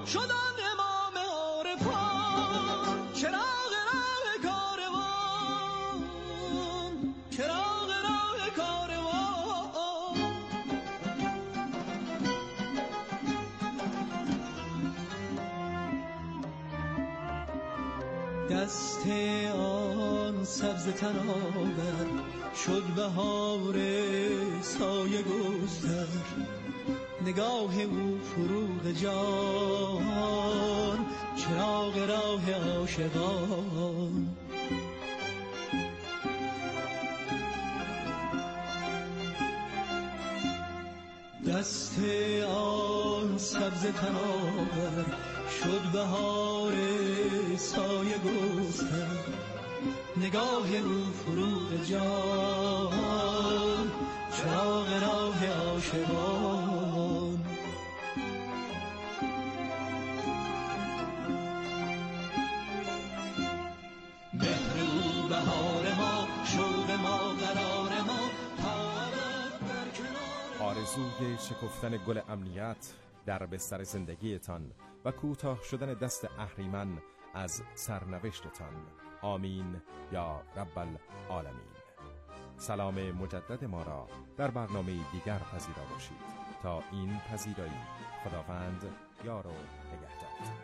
شدم امام عارفان، چراغ راه کاروان، چراغ راه کاروان. دست آن سبز تناور شد بهار سایه گستر، نگاه او فروغ جان، چراغ راه عاشقان. دست آن سبز تناور شد بهار سایه گستر، نگاه او فروغ جان، چراغ راه عاشقان. مهر او بهار ما، شوق ما قرار ما، در کنار. آرزوی شکفتن گل امنیت در بستر زندگیتان و کوتاه شدن دست اهریمن از سرنوشتتان. آمین یا رب العالمین. سلام مجدد ما را در برنامه دیگر پذیرا باشید. تا این پذیرایی، خداوند یار و نگهدار.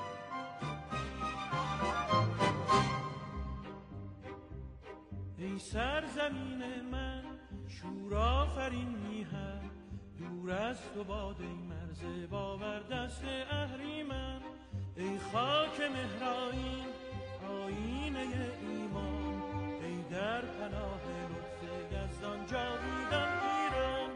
ای سرزمین من شور آفرین میهن، دور از تو باد ای مرز باور دست اهریمن. ای خاک مهرآیین آیینه ایمان، ای در پناه لطف یزدان جاویدان ایران.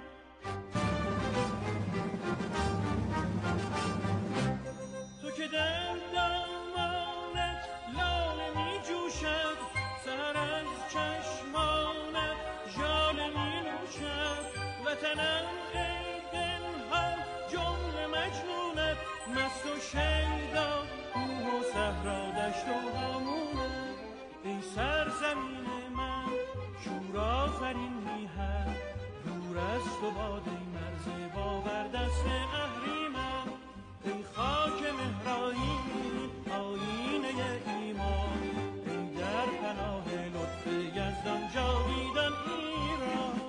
تو که در دامانت لاله می جوشد، سر از چشمانت ژاله می نوشد. وطنم ای دلها جمله مجنونت، مست و شیدا کوه و صحرا دشت و هامونت. ای سرزمین من شور آفرین میهن، دور از تو باد ای مرز باور دست اهریمن. ای خاک مهرآیین آیینه ایمان، ای در پناه لطف یزدان جاویدان ایران.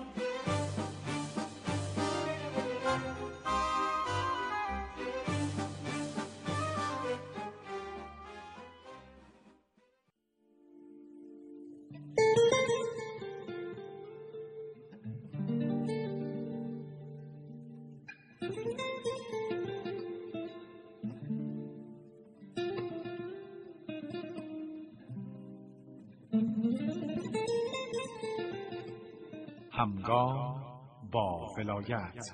همگام با ولایت.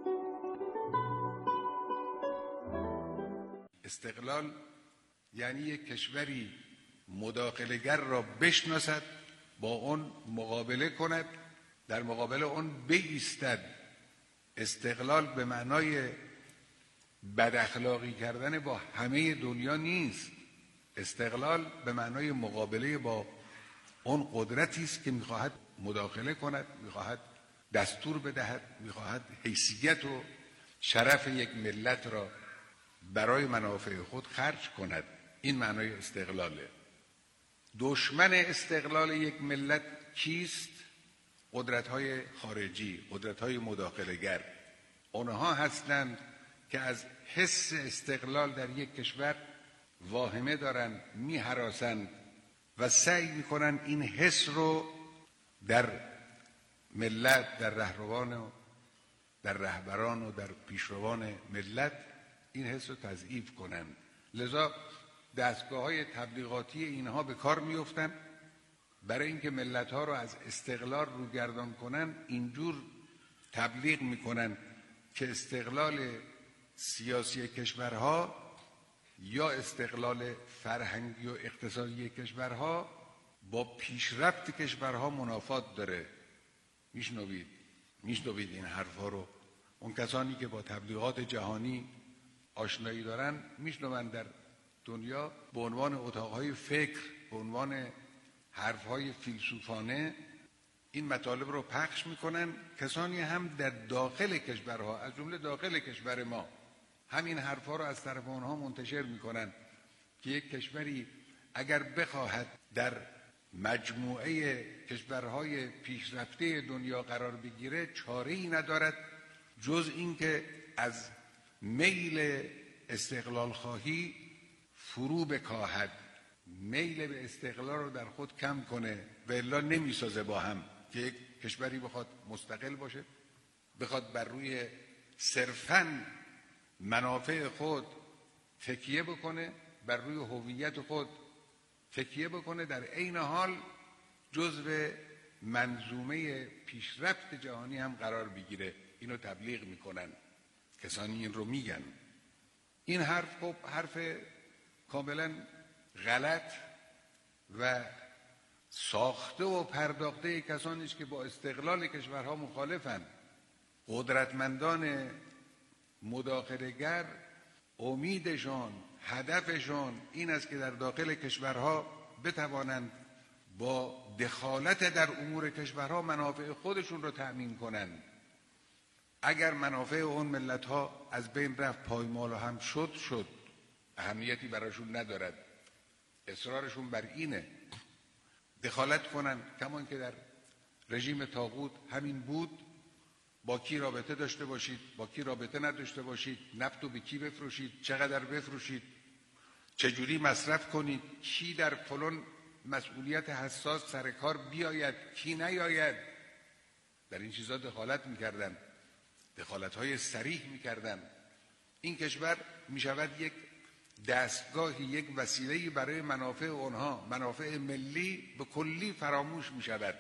استقلال یعنی یک کشوری مداخله‌گر را بشناسد، با اون مقابله کند، در مقابل اون بایستد. استقلال به معنای بد اخلاقی کردن با همه دنیا نیست. استقلال به معنای مقابله با اون قدرتی است که میخواهد مداخله کند، میخواهد دستور بدهد، میخواهد حیثیت و شرف یک ملت را برای منافع خود خرج کند. این معنای استقلاله. دشمن استقلال یک ملت کیست؟ قدرت‌های خارجی، قدرت‌های مداخله‌گر. آنها هستند که از حس استقلال در یک کشور واهمه دارند، می‌هراسند و سعی می‌کنند این حس رو در ملت، در رهبران و در پیشروان ملت این حس رو تضعیف کنند. لذا دستگاه‌های تبلیغاتی اینها به کار می‌افتند برای اینکه ملت‌ها رو از استقلال روگردان کنند. اینجور تبلیغ می‌کنند که استقلال سیاسی کشورها یا استقلال فرهنگی و اقتصادی کشورها با پیشرفت کشورها منافات داره. میشنوید این حرفا رو. اون کسانی که با تبلیغات جهانی آشنایی دارن میشنوند در دنیا به عنوان اتاقهای فکر، به عنوان حرفهای فیلسوفانه این مطالب رو پخش میکنن. کسانی هم در داخل کشورها، از جمله داخل کشور ما، همین حرفا رو از طرف اونها منتشر میکنن که یک کشوری اگر بخواهد در مجموعه کشورهای پیشرفته دنیا قرار بگیره چاره‌ای ندارد جز اینکه از میل استقلال خواهی فرو بکاهد، میل به استقلال رو در خود کم کنه و الا نمیسازه با هم که یک کشوری بخواد مستقل باشه، بخواد بر روی صرفاً منافع خود تکیه بکنه، بر روی هویت خود تکیه بکنه، در عین حال جزو منظومه پیشرفت جهانی هم قرار بگیره. اینو تبلیغ میکنن، کسانی این رو میگن. این حرف خب حرف کاملا غلط و ساخته و پرداخته کسانی است که با استقلال کشورها مخالفن. قدرتمندان مداخله‌گر امیدشان، هدفشان این است که در داخل کشورها بتوانند با دخالت در امور کشورها منافع خودشون رو تأمین کنند. اگر منافع اون ملت‌ها از بین رفت، پایمال هم شد، اهمیتی براشون ندارد. اصرارشون بر اینه دخالت کنن، کمان که در رژیم طاغوت همین بود. با کی رابطه داشته باشید، با کی رابطه نداشته باشید، نفت رو به کی بفروشید، چقدر بفروشید، چجوری مصرف کنید، کی در فلان مسئولیت حساس سر کار بیاید، کی نیاید، در این چیزا دخالت میکردن، دخالت‌های صریح میکردن. این کشور میشود یک دستگاهی، یک وسیله‌ای برای منافع اونها، منافع ملی به کلی فراموش میشود.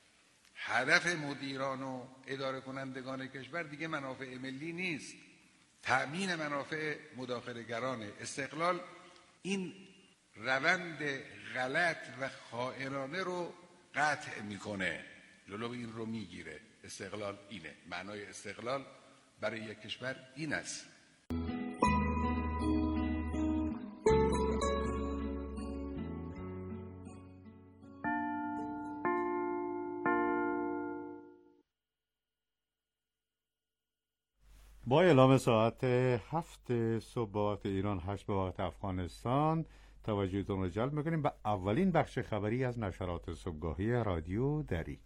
هدف مدیران و اداره کنندگان کشور دیگه منافع ملی نیست، تأمین منافع مداخله‌گرانه. استقلال این روند غلط و خائنانه رو قطع میکنه، جلو این رو میگیره. استقلال اینه، معنای استقلال برای یک کشور این است. با اعلام ساعت 7 صبح به وقت ایران، 8 به وقت افغانستان، توجهتون رو جلب میکنیم به اولین بخش خبری از نشرات صبحگاهی رادیو دری.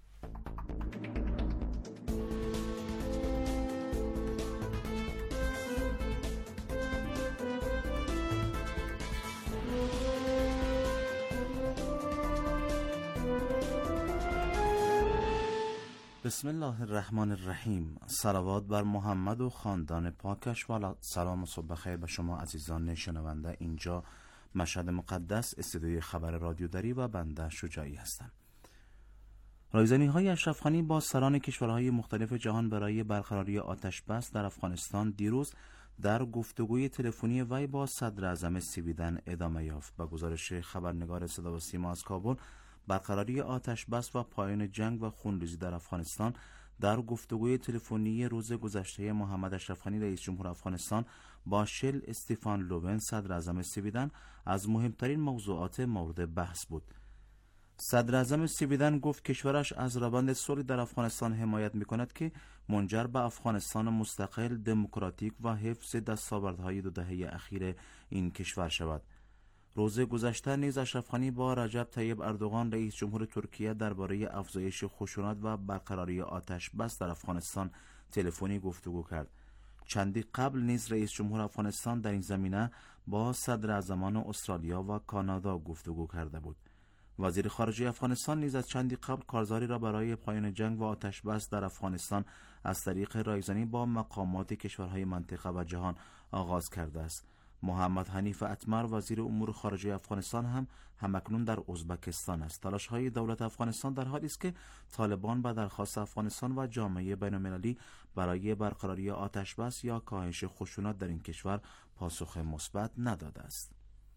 بسم الله الرحمن الرحیم. صلوات بر محمد و خاندان پاکش و سلام و صبح بخیر به شما عزیزان شنونده. اینجا مشهد مقدس، استودیوی خبر رادیو دری و بنده شجاعی هستم. رایزنی‌های اشرف غنی با سران کشورهای مختلف جهان برای برقراری آتش بس در افغانستان دیروز در گفتگوی تلفنی وی با صدر اعظم سویدن ادامه یافت. با گزارش خبرنگار صدا و سیما از کابل، برقراری آتش بس و پایان جنگ و خونریزی در افغانستان در گفتگوی تلفنی روز گذشته محمد اشرف غنی رئیس جمهور افغانستان با شل استیفان لوون صدر اعظم سویدن از مهمترین موضوعات مورد بحث بود. صدر اعظم سویدن گفت کشورش از روند صلح در افغانستان حمایت می‌کند که منجر به افغانستان مستقل، دموکراتیک و حفظ دستاوردهای 2 دهه اخیر این کشور شود. روز گذشته نیز اشرف غنی با رجب طیب اردوغان رئیس جمهور ترکیه درباره افزایش خشونت و برقراری آتش بس در افغانستان تلفنی گفتگو کرد. چندی قبل نیز رئیس جمهور افغانستان در این زمینه با صدر اعظمان استرالیا و کانادا گفتگو کرده بود. وزیر خارجه افغانستان نیز از چندی قبل کارزاری را برای پایان جنگ و آتش بس در افغانستان از طریق رایزنی با مقامات کشورهای منطقه و جهان آغاز کرده است. محمد حنیف اتمر وزیر امور خارجه افغانستان همکنون در ازبکستان است. تلاش‌های دولت افغانستان در حالی است که طالبان به درخواست افغانستان و جامعه بین‌المللی برای برقراری آتش بس یا کاهش خشونت در این کشور پاسخ مثبت نداده است.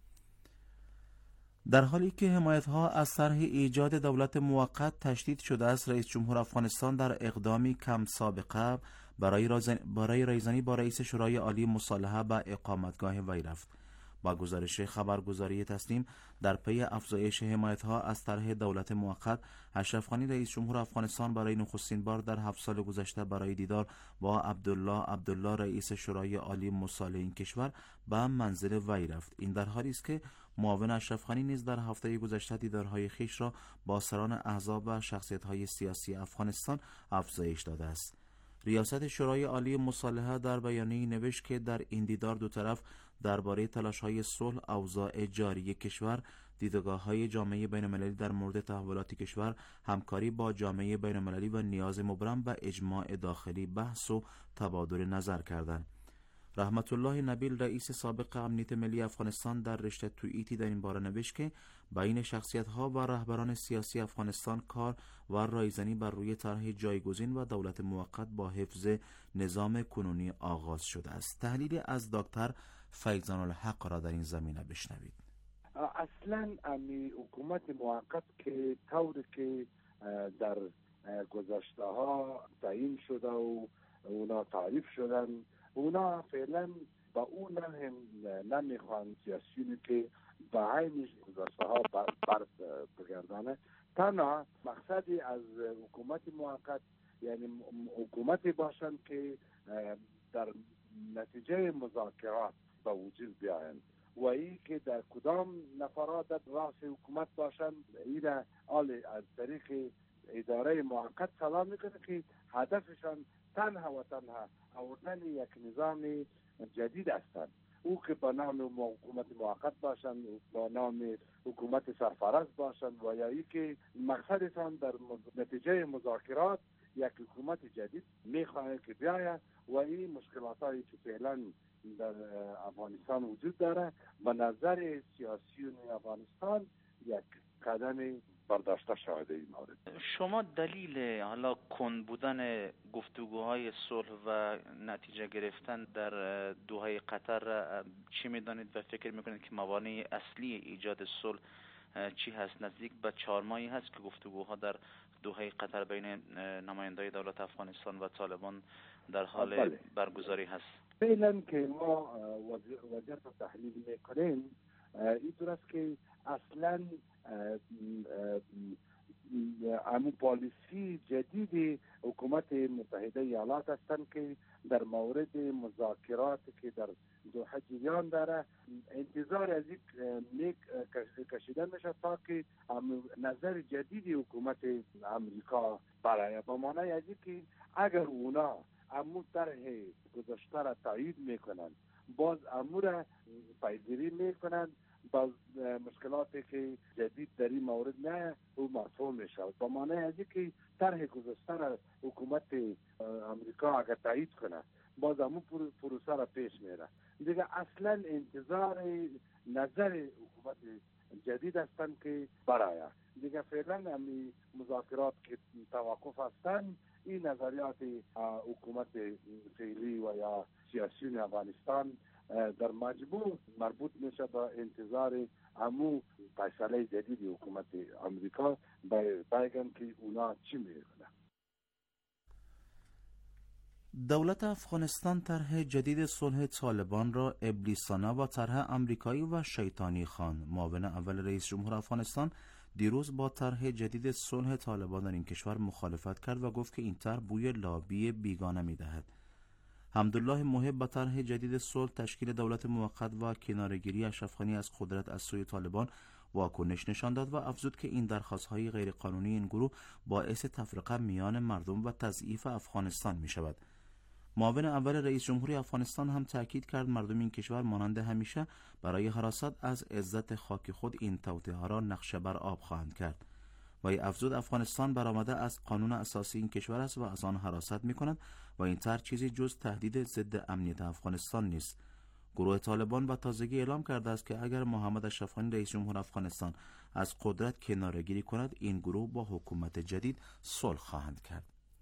در حالی که حمایت‌ها از طرح ایجاد دولت موقت تشدید شده است، رئیس جمهور افغانستان در اقدامی کم سابقه برای رایزنی با رئیس شورای عالی مصالحه به اقامتگاه وی رفت. با گزارش خبرگزاری تسنیم، در پی افزایش حمایت‌ها از طرح دولت موقت، اشرف غنی رئیس جمهور افغانستان برای نخستین بار در 7 سال گذشته برای دیدار با عبدالله رئیس شورای عالی مصالح این کشور به منزل وی رفت. این در حالی است که معاون اشرف غنی نیز در هفته گذشته دیدارهای خویش را با سران احزاب و شخصیت‌های سیاسی افغانستان افزایش داده است. ریاست شورای عالی مصالحه در بیانیه‌ای نوشت که در این دیدار دو طرف درباره تلاش‌های صلح، اوضاع جاری کشور، دیدگاه‌های جامعه بین‌المللی در مورد تحولات کشور، همکاری با جامعه بین‌المللی و نیاز مبرم و اجماع داخلی بحث و تبادل نظر کردند. رحمت الله نبیل رئیس سابق امنیت ملی افغانستان در رشته توییتی در این باره نوشت که بین شخصیت‌ها و رهبران سیاسی افغانستان کار و رایزنی بر روی طرح جایگزین و دولت موقت با حفظ نظام کنونی آغاز شده است. تحلیل از دکتر فیضان الحق را در این زمینه بشنوید. اصلا امی حکومت موقت که طوری که در گذشته ها تعیین شده و اونا تعریف شدن، اونا فعلا با اون هم نمیخوان سیاسیونی که به عین گذشته ها بر بگردانه. تنها مقصدی از حکومت موقت یعنی حکومتی باشند که در نتیجه مذاکرات به وجود بیایند و این که در کدام نفرات در راس حکومت باشند، این از طریق اداره موقت سلام میکنه که هدفشان تنها و تنها آوردن یک نظام جدید هستند، او که با نام حکومت موقت باشند، با نام حکومت سرفرست باشند و یا ای که مقصدشان در نتیجه مذاکرات یک حکومت جدید میخواهند که بیاید و این مشکلات هایی که فعلا در افغانستان وجود داره به نظر سیاسیون افغانستان یک قدم برداشته شده این مورد. شما دلیل حالا کند بودن گفتگوهای صلح و نتیجه گرفتن در دوحه قطر چی میدانید و فکر میکنید که موانع اصلی ایجاد صلح چی هست؟ نزدیک به 4 ماهی هست که گفتگوها در دوحه قطر بین نمایندای دولت افغانستان و طالبان در حال برگزاری هست. فعلا که ما وضعیت رو تحلیل میکنیم اینطور است که اصلا همون پالیسی جدید حکومت متحده ایالات هستند که در مورد مذاکرات که در دوحه جریان داره انتظار از یک کشیده میشه تا که نظر جدید حکومت امریکا برای با معنی از که اگر اونا امور طرح گذشته را تایید میکنن، باز امور را پیگیری میکنن، باز مشکلاتی که جدید در این مورد نه او مرفوع میشه. با معنی از که طرح گذشته را حکومت امریکا اگر تایید کنه، باز امور پروسه را پیش میره. دیگه اصلا انتظار نظر حکومت جدید هستند که برای دیگه فعلا همی مذاکرات که توقف هستند، این نظریات حکومت فعلی و یا سیاسیون افغانستان در مجموع مربوط میشه به انتظار امو فیصله جدید حکومت امریکا بگن که اونا چی میکنه. دولت افغانستان طرح جدید صلح طالبان را ابلیسانه و طرح آمریکایی و شیطانی خواند. معاون اول رئیس جمهور افغانستان دیروز با طرح جدید صلح طالبان در این کشور مخالفت کرد و گفت که این طرح بوی لابی بیگانه می‌دهد. حمدالله محب با طرح جدید صلح، تشکیل دولت موقت و کناره‌گیری اشرف غنی از قدرت از سوی طالبان واکنش نشان داد و افزود که این درخواست‌های غیرقانونی این گروه باعث تفرقه میان مردم و تضعیف افغانستان می‌شود. معاون اول رئیس جمهوری افغانستان هم تاکید کرد مردم این کشور مانند همیشه برای حراست از عزت خاک خود این توطئه‌ها را نقشه بر آب خواهند کرد. و افزود افغانستان برآمده از قانون اساسی این کشور است و از آن حراست می‌کند و این طرح چیزی جز تهدید ضد امنیت افغانستان نیست. گروه طالبان با تازگی اعلام کرده است که اگر محمد اشرف غنی رئیس جمهور افغانستان از قدرت کناره‌گیری کند، این گروه با حکومت جدید صلح خواهند کرد.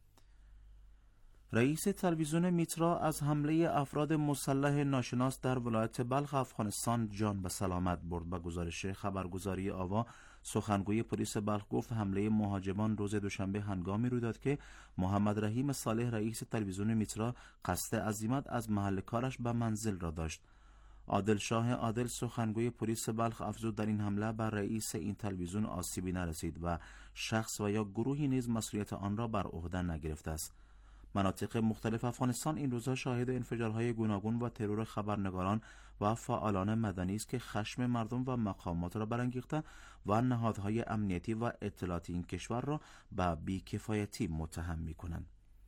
رئیس تلویزیون میترا از حمله افراد مسلح ناشناس در ولایت بلخ افغانستان جان به سلامت برد. به گزارش خبرگزاری آوا، سخنگوی پلیس بلخ گفت حمله مهاجمان روز دوشنبه هنگامی روی داد که محمد رحیم صالح رئیس تلویزیون میترا قصد عزیمت از محل کارش به منزل را داشت. عادل شاه عادل سخنگوی پلیس بلخ افزود در این حمله بر رئیس این تلویزیون آسیبی نرسید و شخص و یا گروهی نیز مسئولیت آن را بر عهده نگرفته است. مناطق مختلف افغانستان این روزها شاهد انفجارهای گوناگون و ترور خبرنگاران و فعالان مدنی است که خشم مردم و مقامات را برانگیخته و نهادهای امنیتی و اطلاعاتی این کشور را به بی‌کفایتی متهم می‌کنند.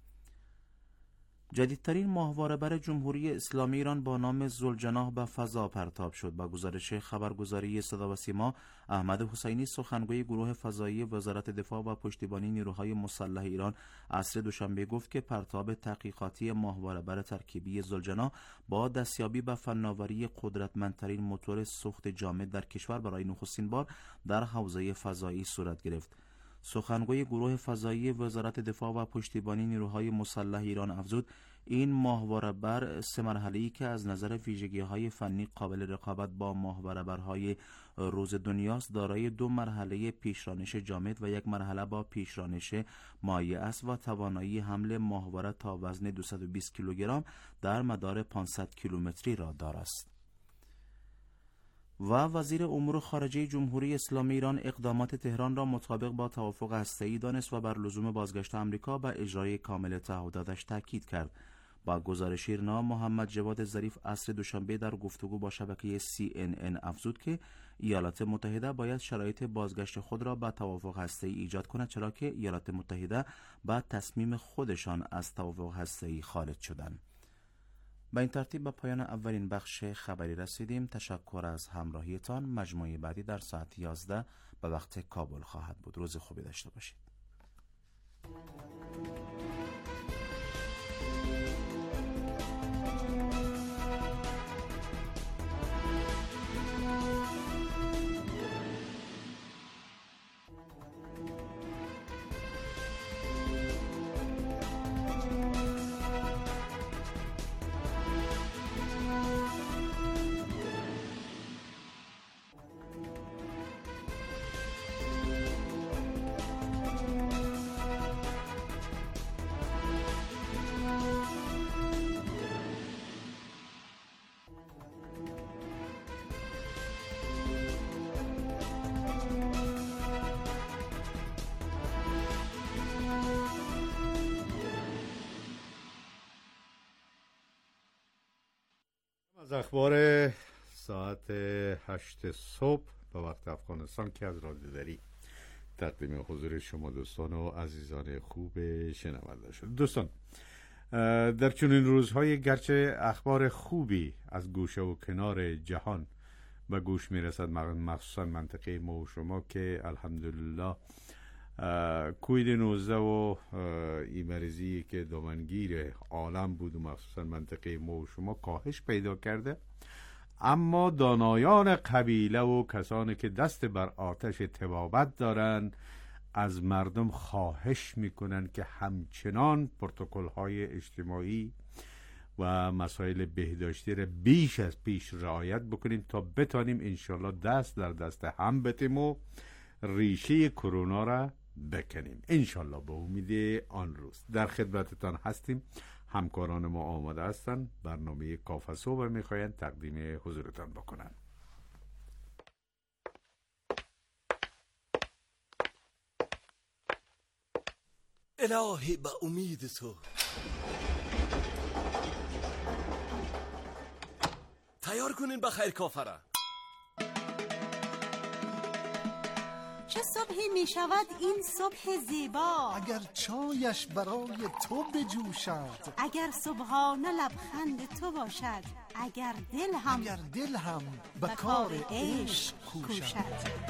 جدیدترین ماهواره بر جمهوری اسلامی ایران با نام ذوالجناح به فضا پرتاب شد. با گزارش خبرگزاری صدا و سیما، احمد حسینی سخنگوی گروه فضایی وزارت دفاع و پشتیبانی نیروهای مسلح ایران عصر دوشنبه گفت که پرتاب تحقیقاتی ماهواره بر ترکیبی ذوالجناح با دستیابی به فناوری قدرتمندترین موتور سوخت جامد در کشور برای نخستین بار در حوزه فضایی صورت گرفت. سخنگوی گروه فضایی وزارت دفاع و پشتیبانی نیروهای مسلح ایران افزود این ماهواره بر 3 مرحله‌ای که از نظر ویژگی‌های فنی قابل رقابت با ماهواره برهای روز دنیاست، دارای 2 مرحله پیشرانش جامد و 1 مرحله با پیشرانش مایع است و توانایی حمل ماهواره تا وزن 220 کیلوگرم در مدار 500 کیلومتری را دارد. و وزیر امور خارجه جمهوری اسلامی ایران اقدامات تهران را مطابق با توافق هسته‌ای دانست و بر لزوم بازگشت آمریکا به اجرای کامل تعهداتش تاکید کرد. با گزارش ایرنا، محمد جواد ظریف عصر دوشنبه در گفتگو با شبکه CNN افزود که ایالات متحده باید شرایط بازگشت خود را به توافق هسته‌ای ایجاد کند، چرا که ایالات متحده با تصمیم خودشان از توافق هسته‌ای خارج شدند. با این ترتیب به پایان اولین بخش خبری رسیدیم. تشکر از همراهیتان. مجموعه بعدی در ساعت 11 به وقت کابل خواهد بود. روز خوبی داشته باشید. از اخبار ساعت 8 صبح به وقت افغانستان که از رادیو دری تقدیم حضور شما دوستان و عزیزان خوب شنونده شد. دوستان، در چنین روزهای گرچه اخبار خوبی از گوشه و کنار جهان به گوش میرسد، مخصوصا منطقه ما و شما که الحمدلله کووید 19 و این مریضی که دامنگیر عالم بود و مخصوصا منطقه ما و شما کاهش پیدا کرده، اما دانایان قبیله و کسانی که دست بر آتش طبابت دارند از مردم خواهش میکنن که همچنان پروتکل‌های اجتماعی و مسائل بهداشتی را بیش از پیش رعایت بکنیم تا بتانیم انشالله دست در دست هم بتیم و ریشه کرونا را بکنیم انشالله. به امید آن روز در خدمتتان هستیم. همکاران ما آماده هستند، برنامه کافه صبح میخواین تقدیم حضورتان بکنن. الهی به امید تو تیار کنین بخیر کافه را. چه صبحی می شود این صبح زیبا، اگر چایش برای تو بجوشد، اگر صبحانه لبخند تو باشد، اگر دل هم به کار عشق کوشد.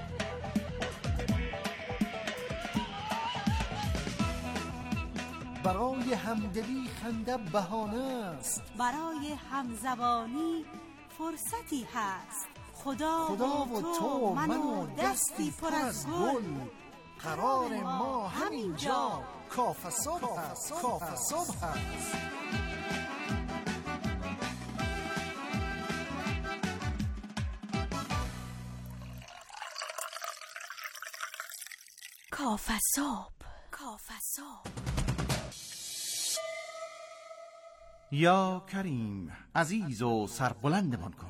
برای همدلی خنده بهانه است، برای همزبانی فرصتی هست. خدا و تو من و دستی پر از گل، قرار ما همینجا کافه صبح هست. کافه صبح هست. کافه صبح. کافه صبح. یا کریم عزیز و سربلندمان کن.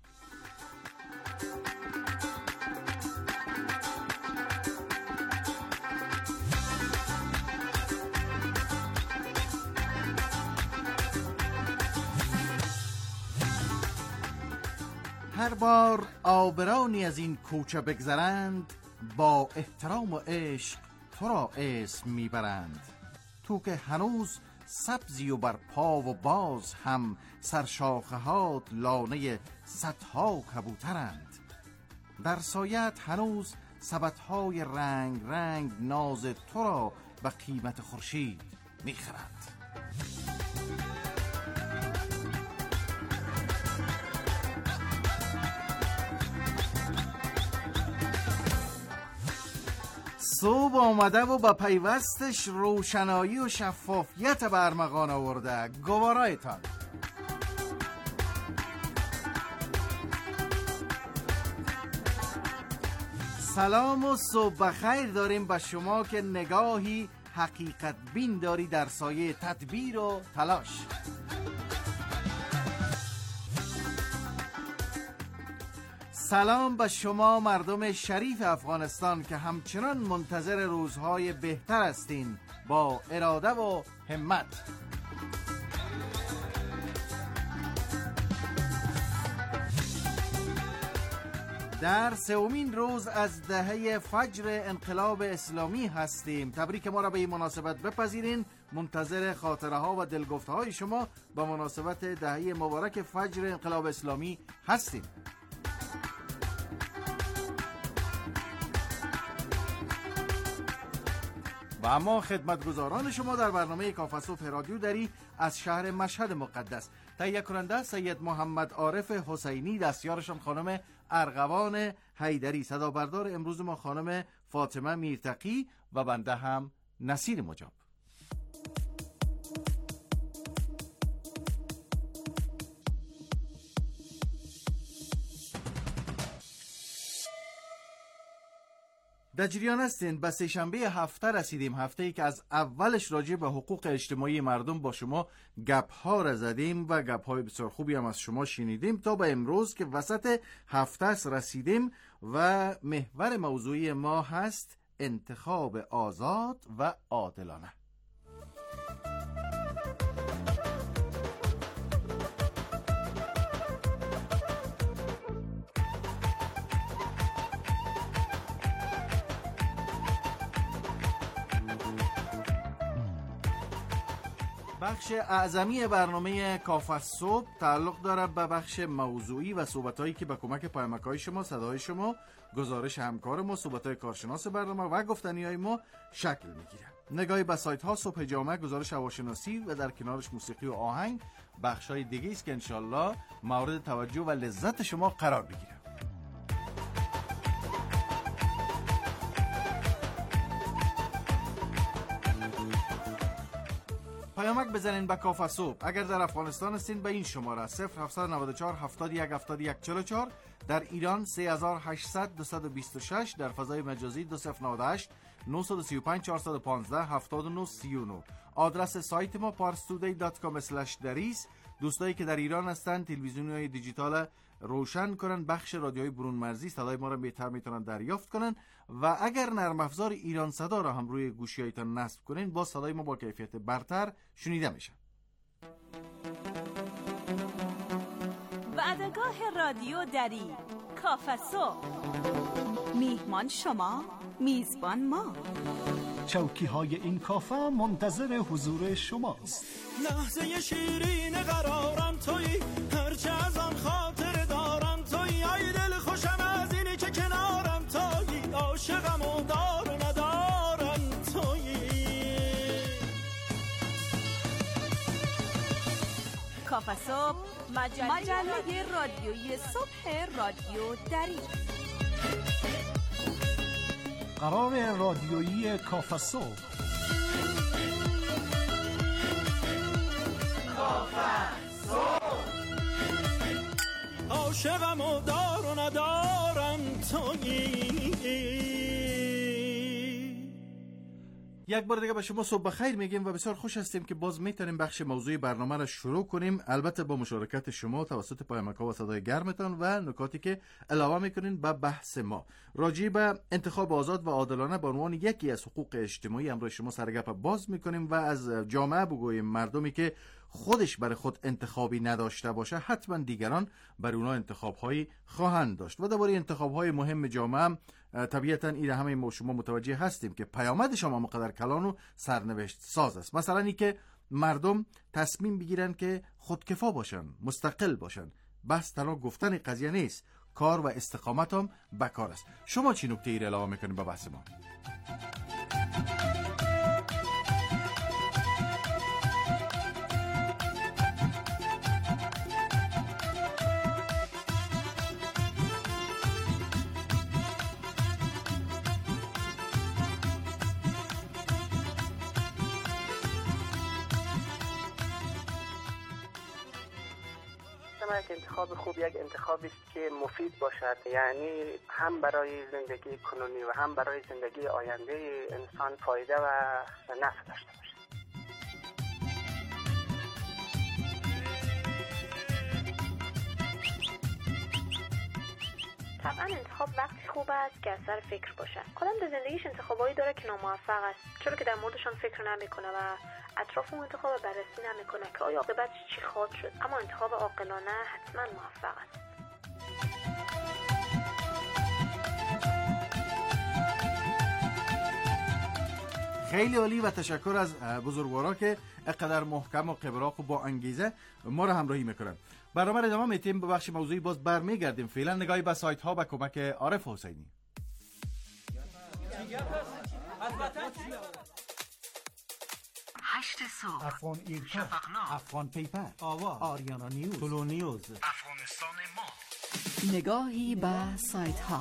هر بار آبرانی از این کوچه بگذرند، با احترام و عشق تو را اسم میبرند. تو که هنوز سبزی و بر پا و باز هم سرشاخه هات لانه صدها کبوترند. در سایت هنوز سبدهای رنگ رنگ ناز تو را به قیمت خورشید میخرند. صبح آمده و با پیوستش روشنایی و شفافیت برمغان آورده. گوارایتان سلام و صبح بخیر داریم به شما که نگاهی حقیقت بین داری در سایه تدبیر و تلاش. سلام به شما مردم شریف افغانستان که همچنان منتظر روزهای بهتر هستین با اراده و همت. در سومین روز از دهه فجر انقلاب اسلامی هستیم. تبریک ما را به این مناسبت بپذیرین. منتظر خاطره ها و دلگفته های شما با مناسبت دهه مبارک فجر انقلاب اسلامی هستیم. و اما خدمتگزاران شما در برنامه کافه صبح رادیو دری از شهر مشهد مقدس، تهیه کننده سید محمد عارف حسینی، دستیارشان خانم ارغوان حیدری، صدا بردار امروز ما خانم فاطمه میرتقی و بنده هم نصیر مجاب. در جریان هستین. به سه‌شنبه هفته رسیدیم، هفته‌ای که از اولش راجع به حقوق اجتماعی مردم با شما گپ ها را زدیم و گپ های بسیار خوبی هم از شما شنیدیم تا به امروز که وسط هفته رسیدیم و محور موضوعی ما هست انتخاب آزاد و عادلانه. بخش اعظمی برنامه کافه صبح تعلق دارد به بخش موضوعی و صحبت‌هایی که با کمک پیامک‌های شما، صداهای شما، گزارش همکار ما، صحبت‌های کارشناس برنامه و گفتنی‌های ما شکل می‌گیرد. نگاهی به سایت‌ها صبح جامعه، گزارش هواشناسی و در کنارش موسیقی و آهنگ، بخش‌های دیگه است که انشالله مورد توجه و لذت شما قرار بگیره. پیامک بزنین به کافه صبح. اگر در افغانستان هستین به این شماره 0794 71 71 44، در ایران 3800 226، در فضای مجازی 2098 935 415 79 39. آدرس سایت ما parstoday.com/daris. دوستایی که در ایران هستن تلویزیون‌های دیجیتال روشن کنن، بخش رادیوی برون مرزی صدای ما را بهتر میتونن دریافت کنن و اگر نرم افزار ایران صدا را هم روی گوشی‌هایتان نصب کنین با صدای ما با کیفیت برتر شنیده میشه. وعدگاه رادیو دری، کافه صبح. میهمان شما، میزبان ما. چوکی های این کافه منتظر حضور شماست. لحظه شیرین قرارم تویی، هرچه از آن خاطر دارم تویی. ای دل خوشم از اینی که کنارم تویی، عاشقم و دار و ندارم تویی. کافه صبح، مجله رادیویی صبح رادیو دری. قرار رادیویی کافه صبح. عاشقم و دار و ندارم تویی. یک بار دیگه به شما صبح بخیر میگیم و بسیار خوش هستیم که باز میتونیم بخش موضوعی برنامه را شروع کنیم، البته با مشارکت شما توسط پیامک‌ها و صدای گرمتان و نکاتی که علاوه میکنین به بحث ما. راجع به انتخاب آزاد و عادلانه به عنوان یکی از حقوق اجتماعی امروز شما سرگپ باز میکنیم و از جامعه بگوییم مردمی که خودش برای خود انتخابی نداشته باشه حتما دیگران برای اونها انتخاب‌هایی خواهند داشت. و درباره انتخاب‌های مهم جامعه طبیعتاً این همه ما شما متوجه هستیم که پیامد شما مقدر کلان و سرنوشت ساز است. مثلا این که مردم تصمیم بگیرن که خودکفا باشن، مستقل باشن. بس تنها گفتن قضیه نیست، کار و استقامت هم بکار است. شما چی نکته ای را علاوه میکنید به بحث ما؟ انتخاب خوب یک انتخابی است که مفید باشد، یعنی هم برای زندگی کنونی و هم برای زندگی آینده انسان فایده و نفع داشته باشد. طبعا انتخاب وقتی خوب است که اثر فکر باشد. آدم در زندگیش انتخابایی داره که ناموفق است چرا که در موردشان فکر نمیکنه و اطراف اون انتخاب بررسی نمیکنه که آیا عاقبتش چی خواهد شد. اما انتخاب عاقلانه حتما موفق است. خیلی عالی و تشکر از بزرگوارا که اقدر محکم و قبراق و با انگیزه ما رو همراهی میکنن. برنامه رو ادامه میدیم، به بخش موضوعی باز برمیگردیم. فعلا نگاهی به سایت ها به کمک عارف حسینی. 8 صبح، افغان ایرکا، افغان پیپر، آوا، آریانا نیوز، طلو نیوز، افغانستان ما. نگاهی به سایت ها.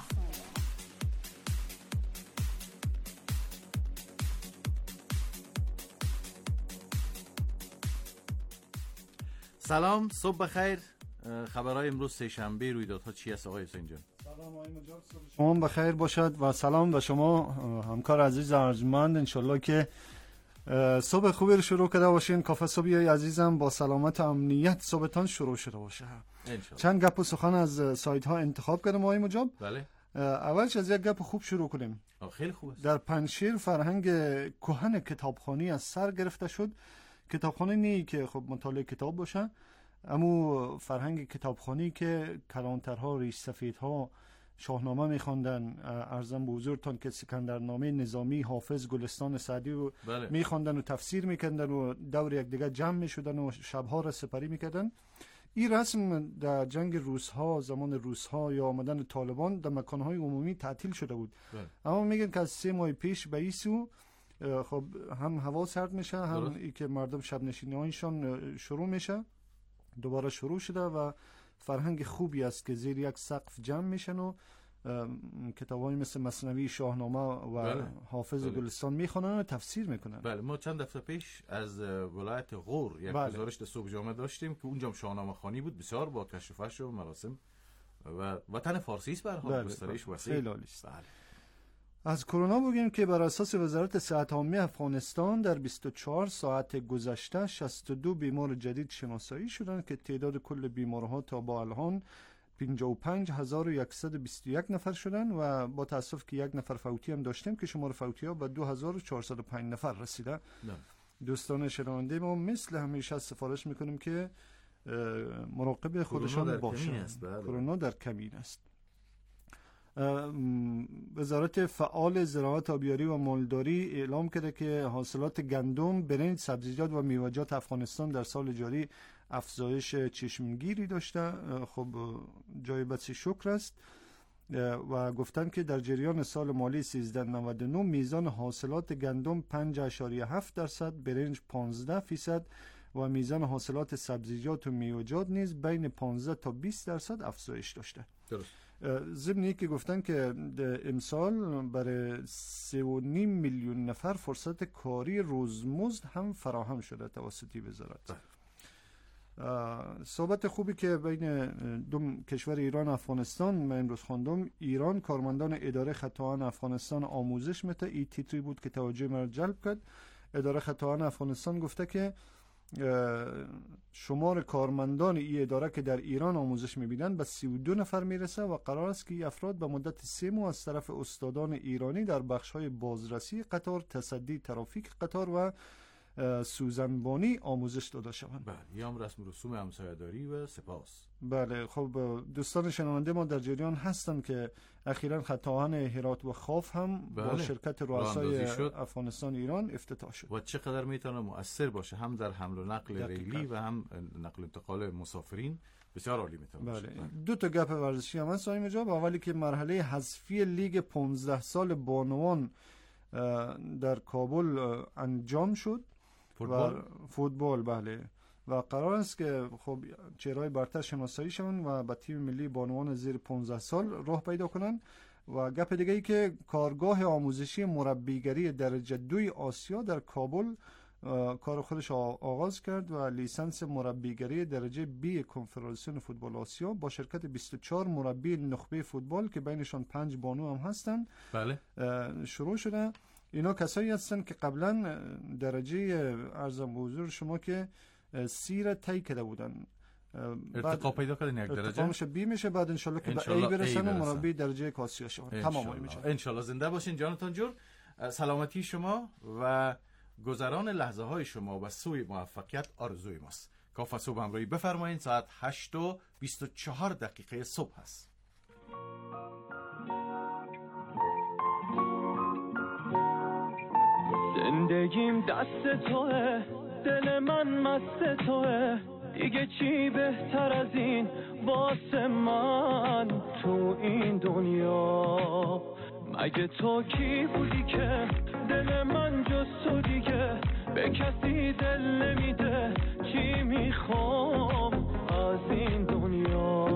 سلام، صبح بخیر. خبرهای امروز سه شنبه رویدادها چی است آقای حسین جان؟ سلام آقای مجاب، شما بخیر باشد و سلام به شما همکار عزیز ارجمند. انشالله که صبح خوبی رو شروع کرده باشین. کافه صبحی عزیزم با سلامت و امنیت صبحتان شروع شده باشه. چند گپ و سخن از سایت ها انتخاب کردم آقای مجاب. بله. اولش از یک گپ خوب شروع کنیم. خیلی خوب است. در پنجشیر فرهنگ کهن کتابخوانی از سر گرفته شد. کتابخانه نی که خب مطالعه کتاب باشه، اما فرهنگ کتابخوانی که کلانترها، ریش سفیدها شاهنامه میخواندن، ارزم به حضورتان که سکندرنامه نظامی، حافظ، گلستان سعدی رو میخواندن و تفسیر میکردن و دور یک دیگه جمع میشدن و شبها را سپری میکردن. این رسم در جنگ روسها، زمان روسها یا آمدن طالبان در مکانهای عمومی تعطیل شده بود. اما میگن که از 3 ماه پیش به این سو خب هم هوا سرد میشه، هم ای که مردم شب نشینی هایشان شروع میشه، دوباره شروع شده و فرهنگ خوبی است که زیر یک سقف جمع میشن و کتابایی مثل مثنوی، شاهنامه و حافظ گلستان میخونن و تفسیر میکنن. بله، ما چند هفته پیش از ولایت غور یک گزارش در صبح جامعه داشتیم که اونجا شاهنامه خوانی بود، بسیار با کشفش و مراسم و وطن فارسی است. به هر حال گسترش وسیع. خیلی عالی است. از کرونا بگیم که بر اساس وزارت صحت عامه افغانستان در 24 ساعت گذشته 62 بیمار جدید شناسایی شدند که تعداد کل بیمارها تا با الان 55121 نفر شدند و با تاسف که یک نفر فوتی هم داشتیم که شمار فوتی ها به 2405 نفر رسیده. دوستان شنونده ما مثل همیشه سفارش میکنیم که مراقب خودشان باشند. کرونا در کمین است. وزارت فعال زراعت، آبیاری و مالداری اعلام کرده که حاصلات گندم، برنج، سبزیجات و میوه‌جات افغانستان در سال جاری افزایش چشمگیری داشته. خب جای بسیار شکر است و گفتن که در جریان سال مالی 1399 میزان حاصلات گندم 5.7%، برنج 15% و میزان حاصلات سبزیجات و میوه‌جات نیز بین 15 تا 20% افزایش داشته. درست. ضمنی که گفتن که امسال برای 3.5 میلیون نفر فرصت کاری روزمزد هم فراهم شده توسط وزارت. صحبت خوبی که بین دو کشور ایران و افغانستان من امروز خواندم. ایران کارمندان اداره خطاهان افغانستان آموزش میده. این تیتری بود که توجه من جلب کرد. اداره خطاهان افغانستان گفته که شمار کارمندان این اداره که در ایران آموزش میبینن به 32 نفر میرسه و قرار است که این افراد به مدت 3 ماه از طرف استادان ایرانی در بخش‌های بازرسی قطار، تصدی ترافیک قطار و سوزنبانی آموزش داده شوند. بله، یا هم رسم رسوم همسایه‌داری و سپاس. بله، خب دوستان شنونده ما در جریان هستن که اخیراً خطاهان هرات و خاف هم با شرکت رؤسای افغانستان ایران افتتاح شد و چقدر میتونه مؤثر باشه هم در حمل و نقل ریلی و هم نقل انتقال مسافرین. بسیار عالی میتونه باشه. دو تا گپ ورزشی هم هست صاحب جواب. اولی که مرحله حذفی لیگ 15 سال بانوان در کابل انجام شد. فوتبال بله، و قرار است که خب چهرهای برتر شناسایی شوند و به تیم ملی بانوان زیر 15 سال راه پیدا کنند. و گپ دیگه ای که کارگاه آموزشی مربیگری درجه 2 آسیا در کابل کار خودش آغاز کرد و لیسانس مربیگری درجه B کنفدراسیون فوتبال آسیا با شرکت 24 مربی نخبه فوتبال که بینشان 5 بانو هم هستند بله شروع شده. اینا کسایی هستن که قبلا درجه ارزم به حضور شما که سی را طی کرده بودن، ارتقا پیدا کردن یک درجه ارتقا میشه بی میشه، بعد انشالله که به ای برسن و مربی درجه آسیا شون. تمام میشه انشالله. زنده باشین جانتان جور. سلامتی شما و گذران لحظه های شما و سوی موفقیت آرزوی ماست. کافه صبح همراهی بفرمایید. ساعت 8:24 صبح هست. زندگیم دست توه، دل من مست توه، دیگه چی بهتر از این واسه من تو این دنیا؟ مگه تو کی بودی که دل من جز تو دیگه به کسی دل نمیده؟ چی میخوام از این دنیا؟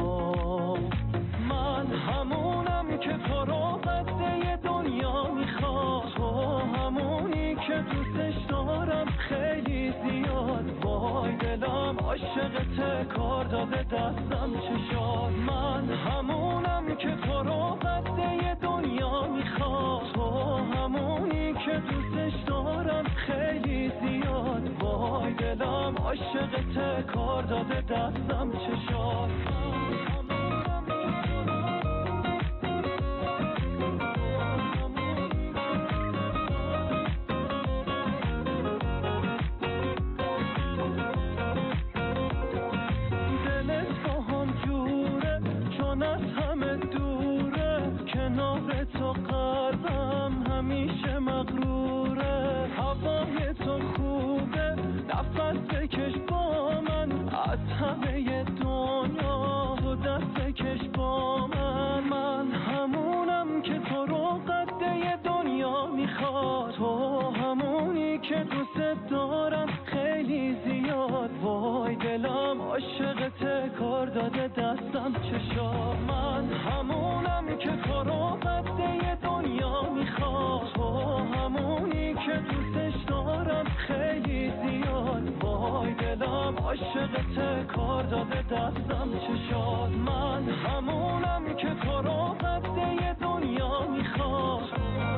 من همونم که تو رو قصه دنیا میخوام، تو همونی که دوستش دارم خیلی زیاد، وای دلم عاشقته کار داده دستم چشات. من همونم که تو رو قصه دنیا میخوام، تو همونی که دوستش دارم خیلی زیاد، وای دلم عاشقته کار داده دستم چشات. تو قلبم همیشه مغروره، هوای تو خوبه، نفس بکش با من از همه دنیا، تو دست بکش با من. من همونم که تو رو قده دنیا میخواد، تو همونی که دوست دارم خیلی زیاد، وای دلم عاشقته کار داده دستم چشا. من همونم که تو رو قده دنیا میخواد، تو همونی که دوستش دارم خیلی زیاد، وای دلم عاشقته کار داده دستم چشات. من همونم که تو رو قده دنیا میخواد.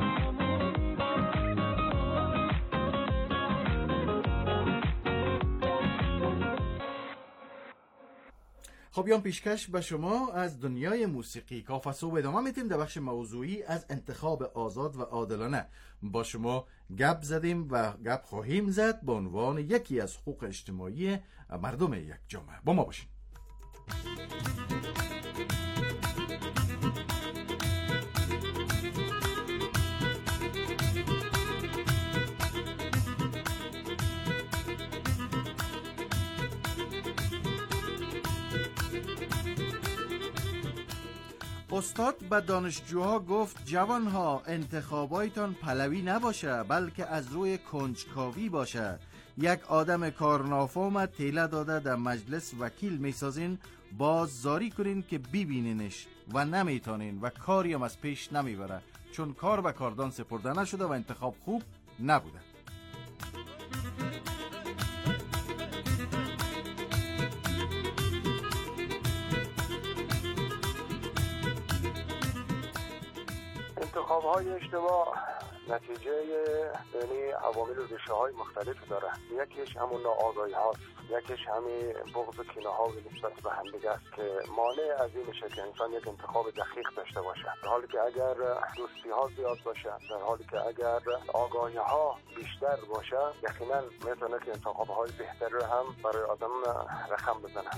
خب یام پیشکش به شما از دنیای موسیقی. کافه صبح ادامه میتیم در بخش موضوعی از انتخاب آزاد و عادلانه. با شما گپ زدیم و گپ خواهیم زد به عنوان یکی از حقوق اجتماعی مردم یک جامعه. با ما باشین. استاد به دانشجوها گفت جوانها انتخابایتان پلوی نباشه بلکه از روی کنجکاوی باشه. یک آدم کارنافام تیله داده در مجلس وکیل میسازین، باززاری کنین که ببینینش و نمیتونین و کاری هم از پیش نمیبره چون کار به کاردان سپرده نشده و انتخاب خوب نبوده. انتخاب‌های اشتباه نتیجه یعنی عوامل و ریشه‌های مختلفی داره. یکیش همون ناآگاهی هاست، یکیش همین بغض و کینه‌ها نسبت به هم دیگه است که مانع از این میشه که انسان یک انتخاب دقیق داشته باشه. در حالی که اگر دوستی‌ها زیاد باشه، در حالی که اگر آگاهی‌ها بیشتر باشه، یقینا میتونه که انتخاب‌های بهتری رو هم برای آدم رقم بزنه.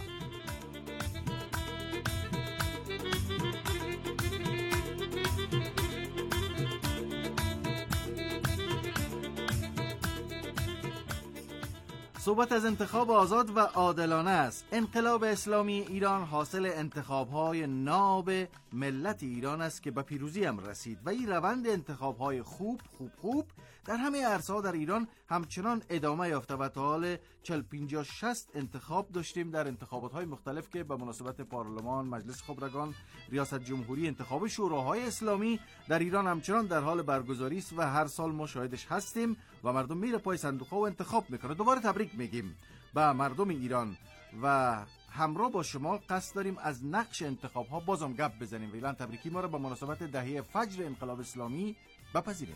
صحبت از انتخاب آزاد و عادلانه است. انقلاب اسلامی ایران حاصل انتخاب‌های ناب ملت ایران است که به پیروزی هم رسید و این روند انتخاب‌های خوب در همه عرصه‌ها در ایران همچنان ادامه یافته و تا حال 40-50-60 انتخاب داشتیم در انتخابات‌های مختلف که به مناسبت پارلمان، مجلس خبرگان، ریاست جمهوری، انتخاب شوراهای اسلامی در ایران همچنان در حال برگزاری است و هر سال ما شاهدش هستیم و مردم میره پای صندوق‌ها و انتخاب میکنه. دوباره تبریک میگیم به مردم ایران و همراه با شما قصد داریم از نقش انتخاب‌ها بازم گپ بزنیم و اعلان تبریکی ما را به مناسبت دهه فجر انقلاب اسلامی بپذیریم.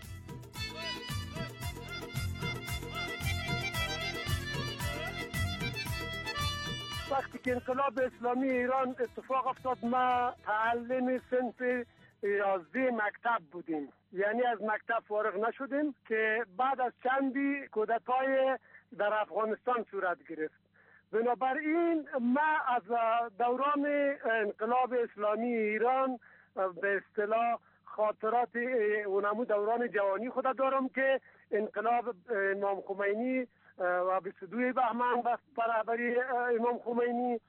وقتی که انقلاب اسلامی ایران اتفاق افتاد، ما تعلم صنف 11 مکتب بودیم، یعنی از مکتب فارغ نشدیم که بعد از چندی کودتای در افغانستان صورت گرفت. بنابراین ما از دوران انقلاب اسلامی ایران به اصطلاح خاطرات اونمو دوران جوانی خود دارم که انقلاب امام خمینی و 22 بهمن برابری امام خمینی،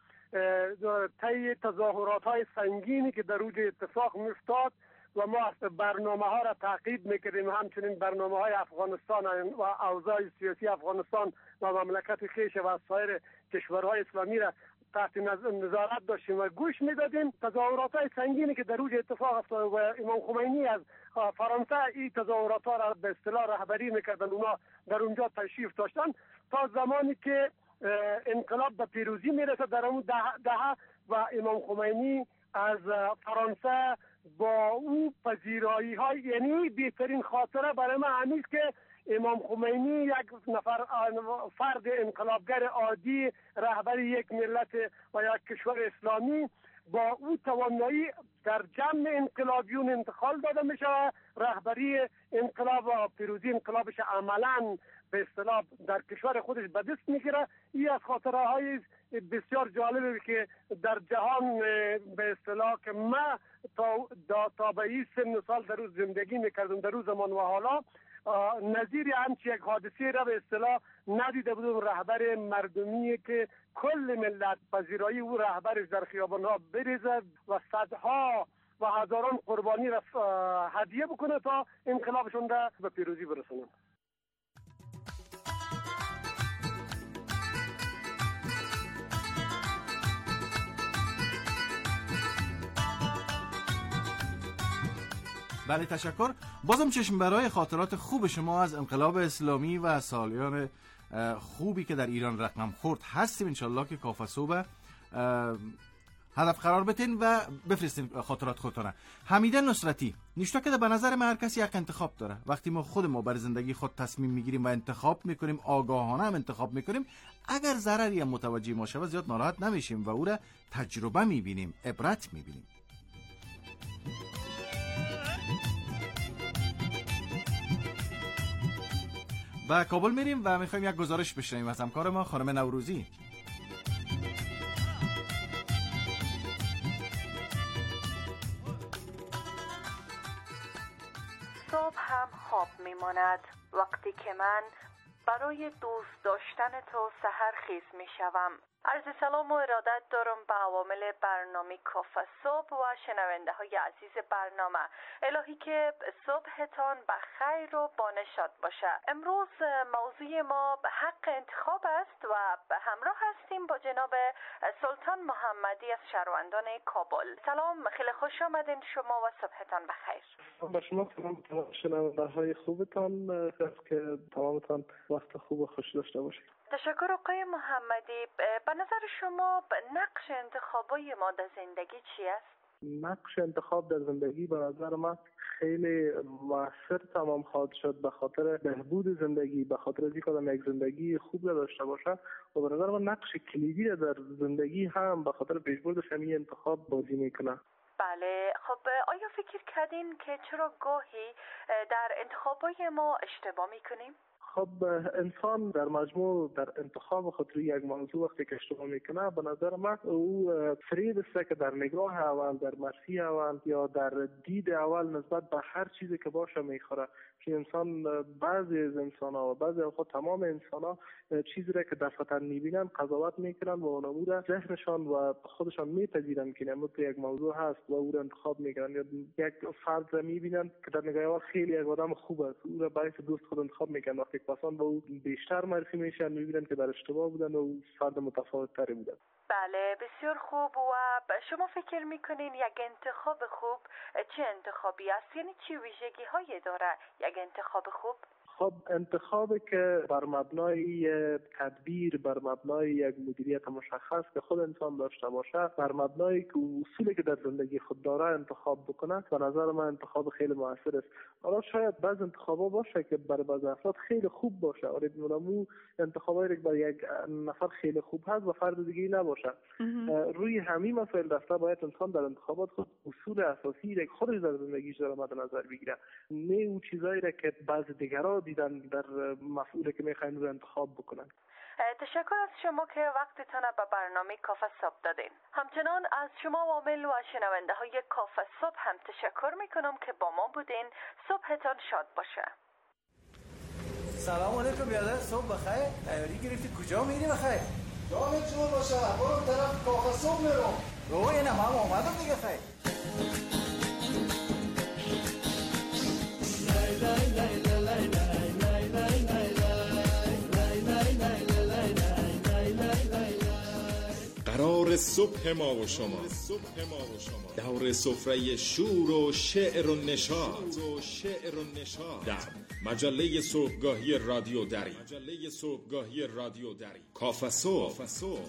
طی تظاهرات های سنگینی که در روز اتفاق میفتاد و ما برنامه ها را تعقیب میکردیم، همچنین برنامه های افغانستان و اوضاع سیاسی افغانستان و مملکت خویش و سایر کشورهای اسلامی را تحت نظارت داشتیم و گوش میدادیم. تظاهرات های سنگینی که در روز اتفاق افتاد و امام خمینی از فرانسه این تظاهرات ها را به اصطلاح رهبری میکردن، اونا در اونجا تشریف داشتن تا زمانی که انقلاب به پیروزی میرسه در اون دهه و امام خمینی از فرانسه با اون پذیرایی های، یعنی بهترین خاطره برای من همین که امام خمینی یک نفر فرد انقلابگر عادی، رهبر یک ملت و یک کشور اسلامی، با او توانایی در جمع انقلابیون انتقال داده میشه و رهبری انقلاب و پیروزی انقلابش عملاً به اصطلاح در کشور خودش به دست میگیره. این از خاطره های بسیار جالبه که در جهان به اصطلاح که ما تا به این سن سال در روز زندگی میکردم، در روز زمان و حالا نظیر همچی یک حادثه را به اصطلاح ندیده بودم. رهبر مردمی که کل ملت پذیرایی او رهبرش در خیابانها بریزد و صدها و هزاران قربانی را هدیه بکنه تا انقلابشون را به پیروزی برسونن. بله تشکر. بازم چشم برای خاطرات خوب شما از انقلاب اسلامی و سالیان خوبی که در ایران رقم خورد هستیم. انشالله که کافه صبح هدف قرار بتین و بفرستین خاطرات خودتونه. حمیده نصرتی نشتا که به نظر من هر کسی یک انتخاب داره. وقتی ما خود بر زندگی خود تصمیم میگیریم و انتخاب میکنیم، آگاهانه هم انتخاب میکنیم، اگر ضرری هم متوجه ما شود زیاد ناراحت نمیشیم و او را تجربه میبینیم، عبرت میبینیم. و کابل میریم و میخوایم یک گزارش بشنویم از همکار ما خانم نوروزی. صبح هم خواب میماند وقتی که من برای دوست داشتن تو سحر خیز میشوم. عرض سلام و ارادت دارم به عوامل برنامه کافه صبح و شنونده های عزیز برنامه. الهی که صبحتان بخیر و بانشاد باشه. امروز موضوع ما حق انتخاب است و همراه هستیم با جناب سلطان محمدی از شهروندان کابل. سلام، خیلی خوش آمدین شما و صبحتان بخیر. با شما سلام شنونده های خوبتان، که تمامتان وقت خوب و خوش داشته باشید. تشکر آقای محمدی. به نظر شما نقش انتخابای ما در زندگی چی است؟ نقش انتخاب در زندگی به نظر من خیلی مؤثر تمام خواهد شد به خاطر بهبود زندگی، به خاطر از اینکه آدم یک زندگی خوب داشته باشه و به نظر من نقش کلیدی در زندگی هم به خاطر پیشبردش همین انتخاب بازی میکنه. بله، خب آیا فکر کردین که چرا گاهی در انتخابای ما اشتباه میکنیم؟ خب انسان در مجموع در انتخاب خود روی یک موضوع وقتی که اشتباه میکنه به نظر من او فریب است که در نگاه اول، در مرسی اول یا در دید اول نسبت به هر چیزی که باشه میخوره. که انسان بعضی از انسان‌ها و بعضی اوقات تمام انسان‌ها چیزی را که دفعتاً میبینن قضاوت میکنن و اونمو را ذهنشان و خودشان میپذیرن که نمود یک موضوع هست و او را انتخاب میکنن. یا یک فرد را میبینن که در نگاه اول خیلی یک آدم خوب است، او را برای دوست خود انتخاب میکنن. وقتی پسان با او بیشتر معرفی میشن میبینن که در اشتباه بودن و او فرد متفاوت تری بودن. بله، بسیار خوب. و شما فکر میکنین یک انتخاب خوب چه انتخابی است؟ یعنی چه ویژگی هایی داره یک انتخاب خوب؟ خب انتخابی که بر مبنای تدبیر، بر مبنای یک مدیریت مشخص که خود انسان داشته باشه، بر مبنای که اصولی که در زندگی خود داره انتخاب بکنه، به نظر من انتخاب خیلی موثر است. حالا شاید بعض انتخابا باشه که برای بعض افراد خیلی خوب باشه، ولی مو انتخابایی که برای یک نفر خیلی خوب هست و فرد دیگه نباشه. روی همین مسائل دسته باید انسان در انتخابات خود اصول اساسی که خودش در زندگیش داره مد نظر بگیره، نه اون چیزایی را که بعض دیگران دیدن در مفعولی که میخواین رو انتخاب بکنن. تشکر از شما که وقتتون به برنامه کافه صبح دادین. همچنان از شما عامل و شنونده های کافه صبح هم تشکر میکنم که با ما بودین. صبحتان شاد باشه. سلام علیکم بیادر، صبح بخیر. تیاری گرفتی کجا میری بخیر؟ جامت جور باشه، برو طرف کافه صبح میرم. روی اینم هم اومدم دیگه خیر. قرار صبح ما و شما، دور سفره شور و شعر و نشاط در مجله صبحگاهی رادیو دری، کافه صبح.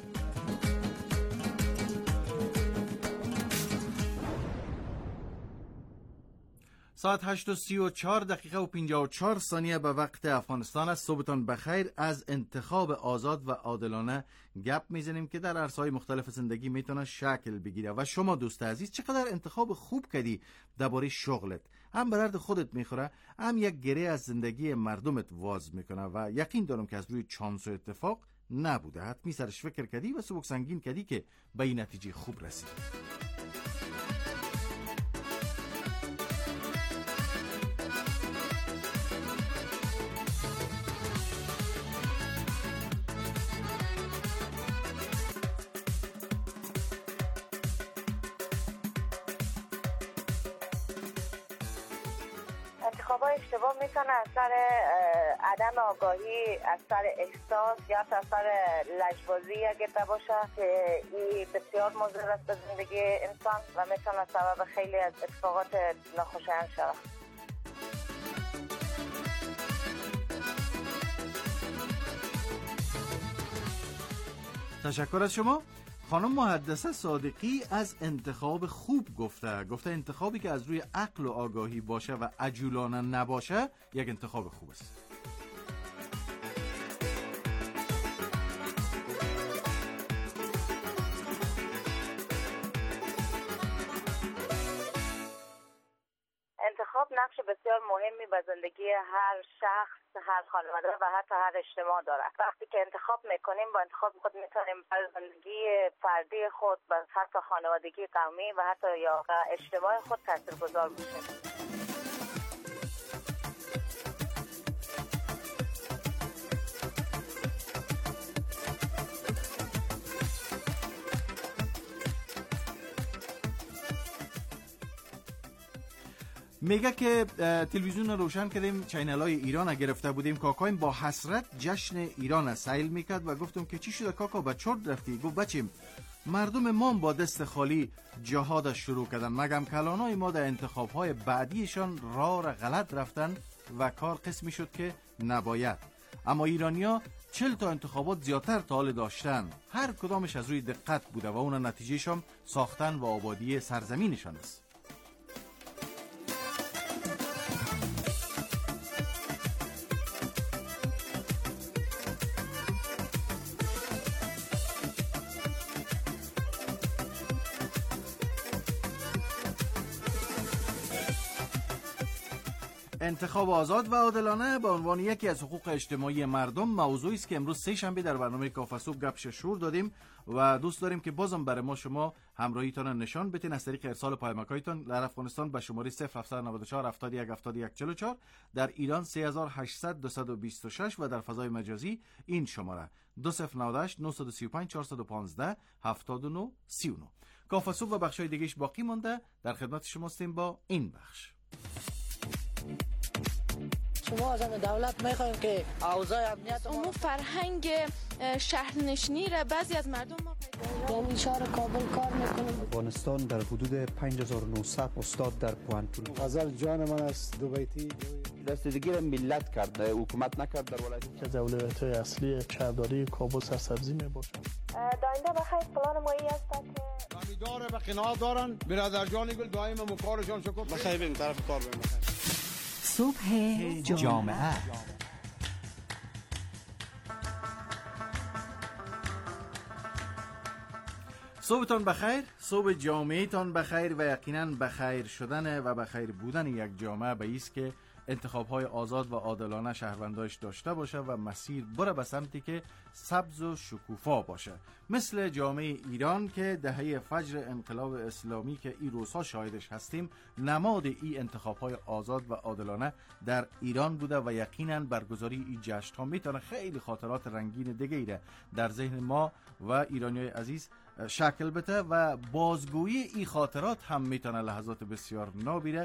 ساعت 8:34 و 54 ثانیه به وقت افغانستان است. صبحتان بخیر. از انتخاب آزاد و عادلانه گپ میزنیم که در عرصه‌های مختلف زندگی میتونه شکل بگیره. و شما دوست عزیز چقدر انتخاب خوب کردی درباره شغلت؟ هم به درد خودت میخوره، هم یک گره از زندگی مردمت واز میکنه و یقین دارم که از روی چانس و اتفاق نبوده. حتمی سرش فکر کردی و سبک سنگین کردی که به این نتیجه خوب رسیدی. انتخابای اشتباه میتونه از سر عدم آگاهی، از سر احساس یا از سر لجبازی اگه باشه که این بسیار مضر است به زندگی انسان و میتونه سبب خیلی از اتفاقات ناخوشایند شود. تشکر از شما. خانم محدثه صادقی از انتخاب خوب گفته انتخابی که از روی عقل و آگاهی باشه و عجولانه نباشه یک انتخاب خوب است. انتخاب نقش بسیار مهمی به زندگی هر شخص، هر خانواده و حتی هر اجتماع داره. وقتی که انتخاب میکنیم با انتخاب خود میتونیم بر زندگی فردی خود، بر حتی خانوادگی قومی و حتی یا اجتماع خود تاثیرگذار باشیم. میگه که تلویزیون روشن کردیم، چینل های ایران گرفته بودیم، کاکایم با حسرت جشن ایران سیل میکرد و گفتم که چی شده کاکا، به چرت رفتی؟ گفت بچیم مردم ما با دست خالی جهاد شروع کردن، مگم کلانای ما در انتخاب های بعدیشان راه را غلط رفتن و کار قسمی شد که نباید. اما ایرانیا 40 تا انتخابات زیادتر تا حال داشتن، هر کدامش از روی دقت بوده و اون نتیجهشان ساختن و آبادی سرزمینشان است. انتخاب آزاد و عادلانه به عنوان یکی از حقوق اجتماعی مردم موضوعی است که امروز سه شنبه در برنامه کافه صبح گپ شور دادیم و دوست داریم که بازم برای ما شما همراهیتان نشان بدین از طریق ارسال پیامک‌هایتان در افغانستان به شماره 0794 71 71 44، در ایران 3800 226 و در فضای مجازی این شماره 2098 935 415 79 39. کافه صبح و بخش‌های دیگه‌اش باقی مونده، در خدمت شما هستیم با این بخش. شما از دولت میخوایم که اوضاع امنیت عموم فرهنگ شهرنشینی را بعضی از مردم ما یعنی شهر کابل کار میکنیم. افغانستان در حدود 5900 استاد در پوانتون. غزل جان من است دو بیتی دستگیر ملت کرده، حکومت نکرد در ولایت که از اولویت‌های اصلی شهرداری کابل سرسبزی میباشد. داینده بخیر پلان مایی است که امیدواره به قناعت دارن برادر جان گل دائم مکارشان شکر بخیر بریم طرف کار بریم. صبح جامعه صبحتان بخیر، صبح جامعه تان بخیر و یقینا بخیر شدن و بخیر بودن یک جامعه به ایست که انتخاب‌های آزاد و عادلانه شهرونداش داشته باشه و مسیر بره به سمتی که سبز و شکوفا باشه، مثل جامعه ایران که دهه فجر انقلاب اسلامی که این روزها شاهدش هستیم نماد این انتخاب‌های آزاد و عادلانه در ایران بوده و یقینا برگزاری این جشن‌ها میتونه خیلی خاطرات رنگین دیگه‌ای در ذهن ما و ایرانیای عزیز شکل بده و بازگویی این خاطرات هم میتونه لحظات بسیار نابیره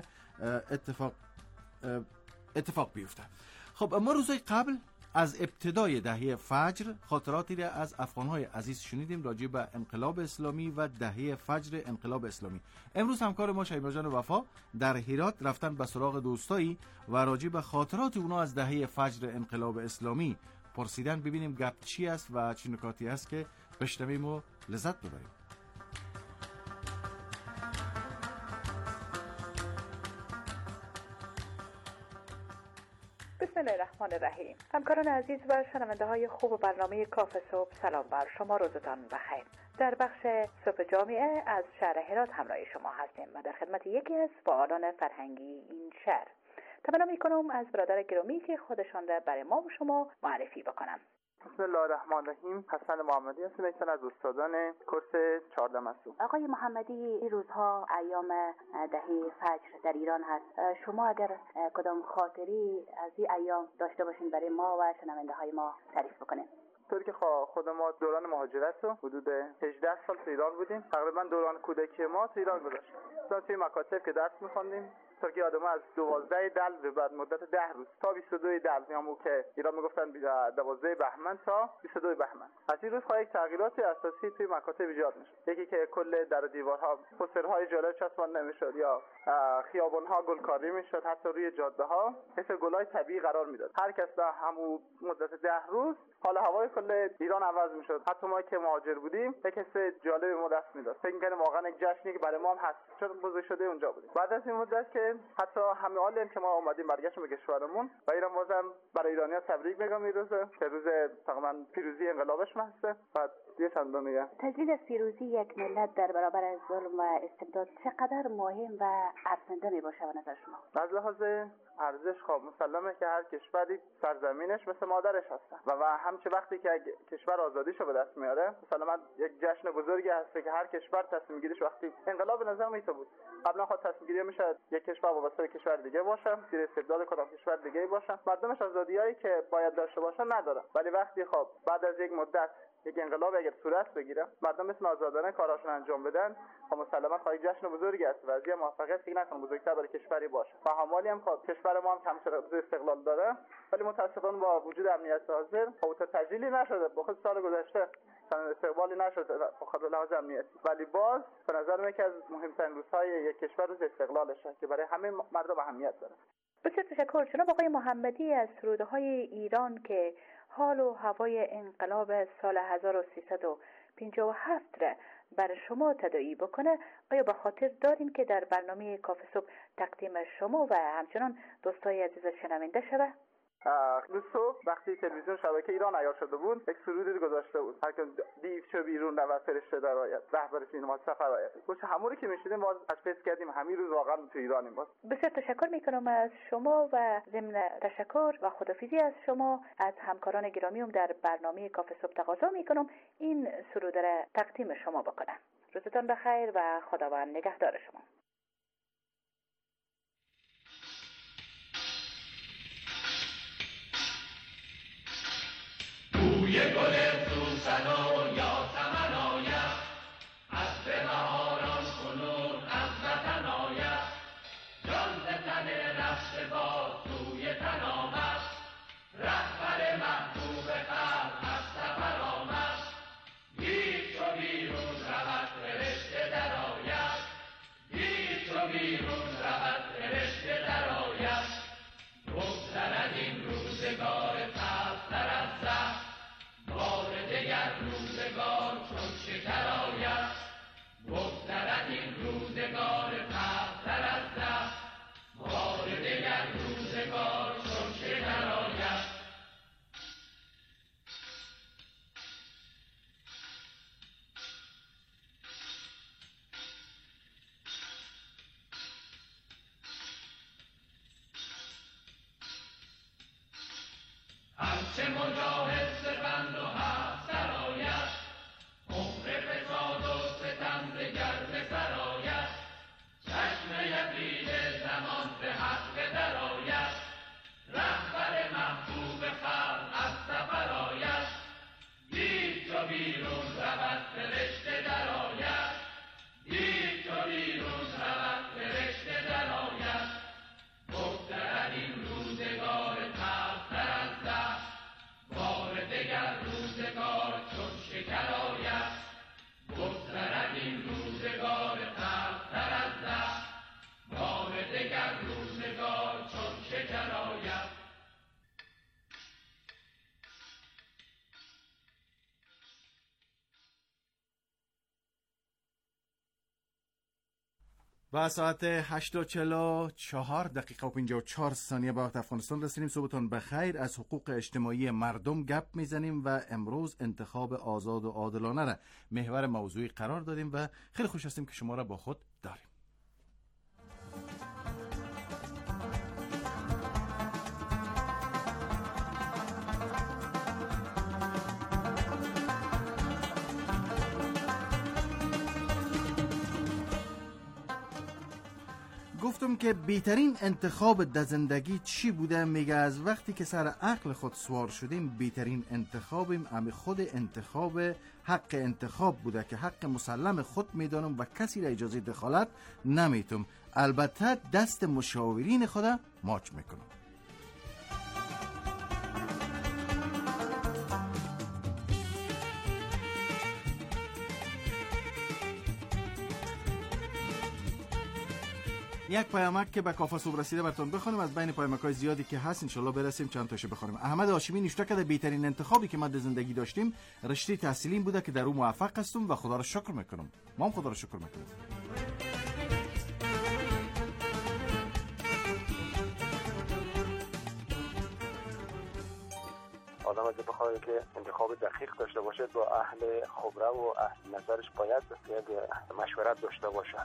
اتفاق بیفته. خب ما روزهای قبل از ابتدای دهه فجر خاطراتی را از افغانهای عزیز شنیدیم راجع به انقلاب اسلامی و دهه فجر انقلاب اسلامی. امروز همکار ما شیما جان وفا در هرات رفتن به سراغ دوستایی و راجع به خاطرات اونا از دهه فجر انقلاب اسلامی پرسیدن، ببینیم گپ چی است و چه نکاتی است که بشنویم و لذت ببریم. بسم الله الرحمن الرحیم. همکاران عزیز و شنونده های خوب برنامه کافه صبح، سلام بر شما، روزتان بخیر. در بخش صبح جامعه از شهر هرات همراه شما هستیم و در خدمت یکی از فعالان فرهنگی این شهر. تمنا میکنم از برادر گرامی که خودشان را برای ما و شما معرفی بکنم. بسم الله الرحمن الرحیم. حسن محمدی هستم، یکی از استادان کورس 14 مسعود. آقای محمدی، این روزها ایام دهه فجر در ایران هست. شما اگر کدام خاطری از این ایام داشته باشین برای ما و شنونده های ما تعریف بکنین. طوری که خود ما دوران مهاجرت رو حدود 18 سال تو ایران بودیم، تقریبا دوران کودکی ما تو ایران گذشت. توی مکاتب که درس می‌خوندیم، تا که یادم از 12 دلو بعد مدت 10 روز تا 22 دلو، یعنی که ایران میگفتن 12 بهمن تا 22 بهمن، از این روزها یک تغییرات اساسی توی مکاتب ایجاد میشد. یکی که کل در و دیوارها پوسترهای جالب چسبانده نمیشد یا خیابان‌ها گلکاری میشد، حتی روی جاده‌ها مثل گلای طبیعی قرار میداد. هر کس در همون مدت 10 روز حال هوای کل ایران عوض میشد. حتی ما که مهاجر بودیم یک حس جالبی ما دست میداد، فکر می‌کردیم واقعا یک جشنی که برای ما هم هست، چون بزرگ شده اونجا بودیم. بعد از این مدت که حتی همه حالیم که ما اومدیم برگشتیم به کشورمون و ایران بازم برای ایرانی‌ها تبریک میگم این روزه که روز تقریبا پیروزی انقلابش هست. بعد یه چند میگم تجلیل از پیروزی یک ملت در برابر از ظلم و استبداد چقدر مهم و ارزنده میباشه به نظر شما؟ از لحاظ ارزش خب مسلمه که هر کشوری سرزمینش مثل مادرش هستن و همچه وقتی که کشور آزادیشو به دست میاره مسلما یک جشن بزرگی هست که هر کشور تصمیم گیریش وقتی انقلاب به نظر میاد بود قبلا خود تصمیم گیری میشه یک کشور وابسته به کشور دیگه باشه، زیر استبداد کدام کشور دیگه باشه، مردمش آزادیایی که باید داشته باشن نداره. ولی وقتی خب بعد از یک مدت یک انقلاب اگر صورت بگیره مردم مثل آزادانه کاراشون انجام بدن، خب مسلما خواهی جشن بزرگی است و از یه موفقیت فکر نکنم بزرگتر برای کشوری باشه. و همالی هم خب کشور ما هم کم استقلال داره، ولی متاسفانه با وجود امنیت حاضر خب تجلیلی نشده. بخاطر سال گذشته استقبالی نشده بخاطر لحاظ امنیتی، ولی باز به نظر من یکی از مهمترین روزهای یک کشور روز استقلالشه که برای همه مردم اهمیت داره. بسیار تشکر جناب آقای محمدی از سرودهای ایران که حال و هوای انقلاب سال 1357 را بر شما تداعی بکنه، آیا به خاطر دارین که در برنامه کافه صبح تقدیم شما و همچنان دوستای عزیز شنونده شوه؟ روز صبح وقتی تلویزیون شبکه ایران عیار شده بود، یک سرودی گذاشته بود: هر که دیو چه بیرون رود فرشته در آید، رهبر سینما سفر آید. گوش همونی که میشیدیم باز تشخیص کردیم همین روز واقعا تو ایرانیم. باز بسیار تشکر میکنم از شما و ضمن تشکر و خدافیزی از شما از همکاران گرامیوم در برنامه کافه صبح تقاضا میکنم این سرود را تقدیم شما بکنم. روزتان بخیر و خداوند نگهدار شما. بوی گل سوسن و یاسمن آید، از بهاران کنون از وطن آید. جان ز تن رفته باد سوی تن آمد، رهبر محبوب خلق از سفر آمد. دیر چو بیرون رود فرشته در آید، دیر چو بیرون رود فرشته در آید. بگذرد این روزگار تلختر از زخم، بار دگر روزگار چون شکر آید. بگذرد این روزگار تلختر از زخم، بار دگر روزگار چون شکر آید. هرچه مجاهد سپند و هفت سرایت، عمر فساد و ستم دگر به سرایت. چشم یقین زمان به حق درآید، رهبر محبوب خلق از سفر آید. دیر چو بیرون رود فرشته درآید، دیر چو بیرون رود فرشته درآید. بگذرد این روزگار تلختر از زخم، بار دگر روزگار چون شکر آید. بگذرد این روزگار تلختر از زخم، بار دگر روزگار چون شکر آید. و ساعت 8:44 دقیقه و 54 ثانیه به وقت افغانستان رسیدیم. صبحتون بخیر. از حقوق اجتماعی مردم گپ میزنیم و امروز انتخاب آزاد و عادلانه را محور موضوعی قرار دادیم و خیلی خوش هستیم که شما را با خود داریم. گفتم که بهترین انتخاب در زندگی چی بوده؟ میگه از وقتی که سر عقل خود سوار شدیم بهترین انتخابیم امی خود انتخاب حق انتخاب بوده که حق مسلم خود میدانم و کسی را اجازه دخالت نمیتم. البته دست مشاورین خودم ماچ میکنم. یک پیامک که به کافه صبح رسیده براتون بخونم. از بین پیامک‌های زیادی که هست انشالله برسیم چند تاشو بخونیم. احمد هاشمی نوشته کرده بهترین انتخابی که ما در زندگی داشتیم رشته تحصیلیم بوده که در اون موفق هستم و خدا را شکر میکنم. ما هم خدا را شکر میکنیم. آدم اگه بخواد که انتخاب دقیق داشته باشه با اهل خبره و اهل نظرش باید یک مشورت داشته باشه.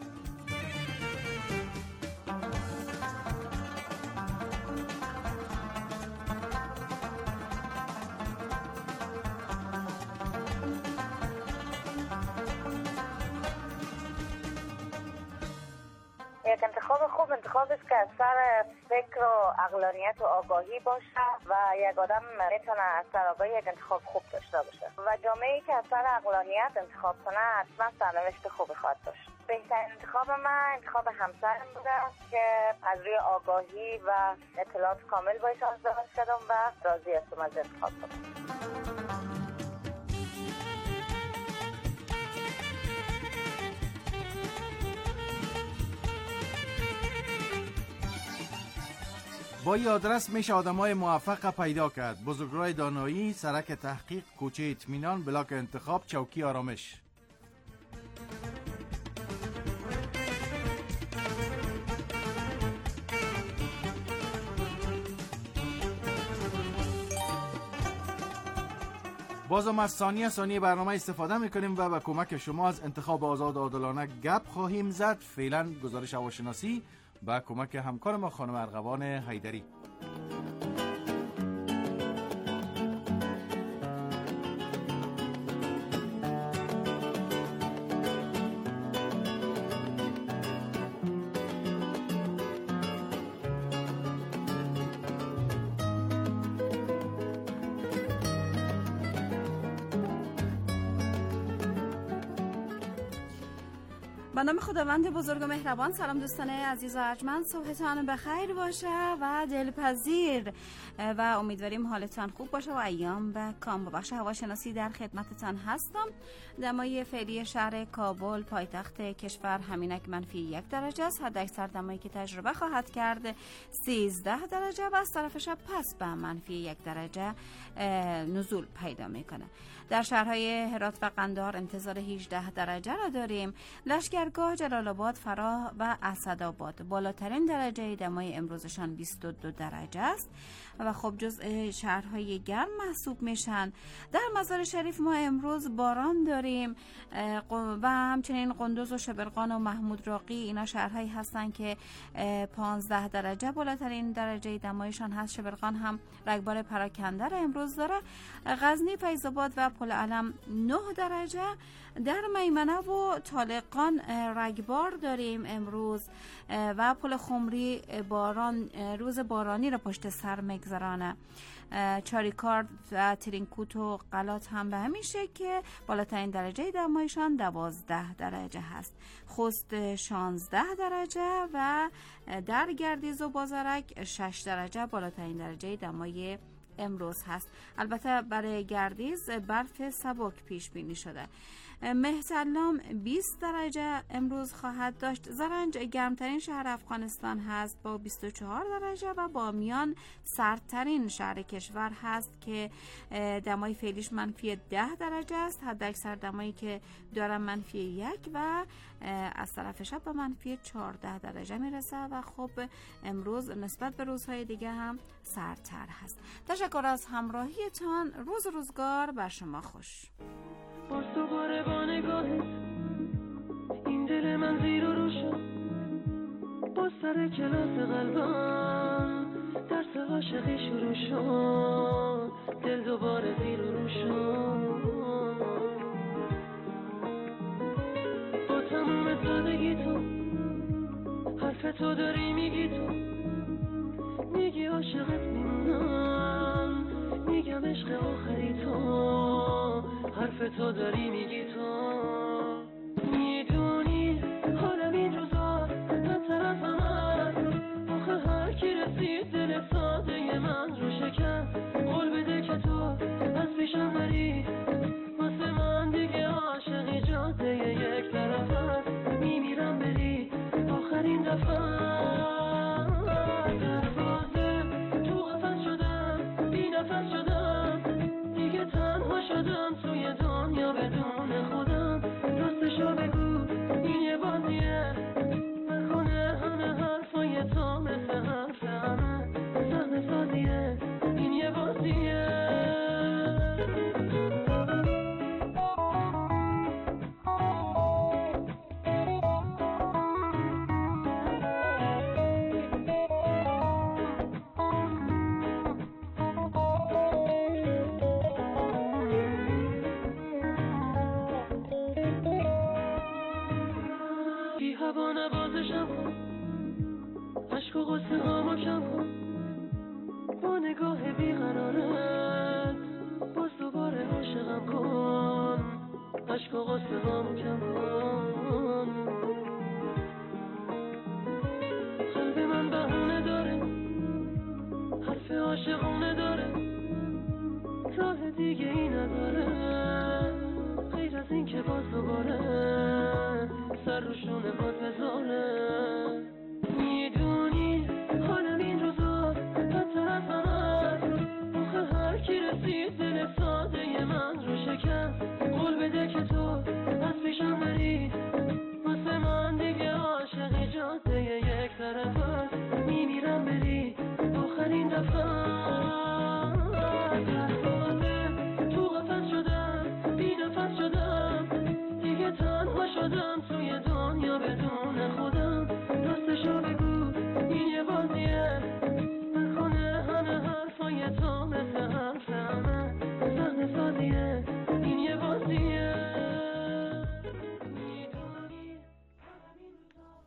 یک انتخاب خوب انتخابی است که از سر فکر و عقلانیت و آگاهی باشه و یک آدم میتونه از سر آگاهی یک انتخاب خوب داشته باشه و جامعه‌ای که از سر عقلانیت انتخاب کنه حتما سرنوشت خوبی خواهد داشت. بهترین انتخاب من انتخاب همسرم بوده که از روی آگاهی و اطلاعات کامل باش ازدواج کردم و راضی هستم از انتخاب کنم. با این آدرس میشه آدمای موفق پیدا کرد. بزرگراه دانایی، سرک تحقیق، کوچه اطمینان، بلاک انتخاب، چوکی آرامش. بازم از ثانیه برنامه استفاده میکنیم و با کمک شما از انتخاب آزاد و عادلانه گپ خواهیم زد. فعلا گزارش هواشناسی با کمک همکار ما خانم ارغوان حیدری. به نام خداوند بزرگ و مهربان. سلام دوستان عزیز و ارجمند، صبحتان بخیر باشه و دلپذیر و امیدواریم حالتان خوب باشه و ایام به کام. با بخش هواشناسی در خدمتتان هستم. دمای فعلی شهر کابل پایتخت کشور همینک منفی 1 درجه است. حداکثر دمایی که تجربه خواهد کرد 13 درجه و از طرف شب پس به منفی 1 درجه نزول پیدا میکنه. در شهرهای هرات و قندهار انتظار 18 درجه را داریم. لشکرگاه، جلال آباد، فراه و اسدآباد بالاترین درجه دمای امروزشان 22 درجه است و خب جزء شهرهای گرم محسوب میشن. در مزار شریف ما امروز باران داریم و همچنین قندوز و شبرغان و محمود راقی، اینا شهرهایی هستن که 15 درجه بالاترین درجه دمایشان هست. شبرغان هم رگبار پراکنده را امروز داره. غزنی، فیض آباد و پل علم 9 درجه. در میمنه و طالقان رگبار داریم امروز و پل خمری روز بارانی را پشت سر مگذرانه. چاریکار و ترینکوت و قلات هم به همین شکل که بالاترین درجه دمایشان 12 درجه هست. خوست 16 درجه و در گردیز و بازارک 6 درجه بالاترین درجه دمای امروز هست. البته برای گردیز برف سبک پیش بینی شده. مهترلام 20 درجه امروز خواهد داشت. زرنج گرمترین شهر افغانستان هست با 24 درجه و بامیان سردترین شهر کشور هست که دمای فعلیش منفی 10 درجه است. حداکثر دمایی که دارم منفی 1 و از طرف شب به منفی 14 درجه میرسه و خب امروز نسبت به روزهای دیگه هم سردتر هست. تشکر از همراهیتان. روزگار بر شما خوش. باز دوباره با نگاهت این دل من زیر و رو شد. باز سر کلاس قلبم درس عاشقی شروع شد. دل دوباره زیر و رو شد. با تموم سادگی تو حرف تو داری میگی، تو میگی عاشقت میمونم، میگم عشق آخری تو، حرف تو داری میگی تو. میدونی حالم این روزا من طرفم هست، آخه هر کی رسید دل ساده من رو شکست. قول بده که تو از پیشم بری، واسه من دیگه عاشقی جاده یک طرف هست. میمیرم بری آخرین دفعه. شدم توی دنیا بدون خودم. راستشو بگو این یه بازیه، نکنه همه حرفای تو مثل حرف همه صحنه سازیه. این یه بازیه. عشق و غصه هامو کم کن، با نگاه بیقرارت باز دوباره عاشقم کن. عشق و غصه هامو کم کن. قلب من بهونه داره، حرف عاشقونه داره، راه دیگه ای نداره غیر از این که باز دوباره سر روشونه باز بذاره.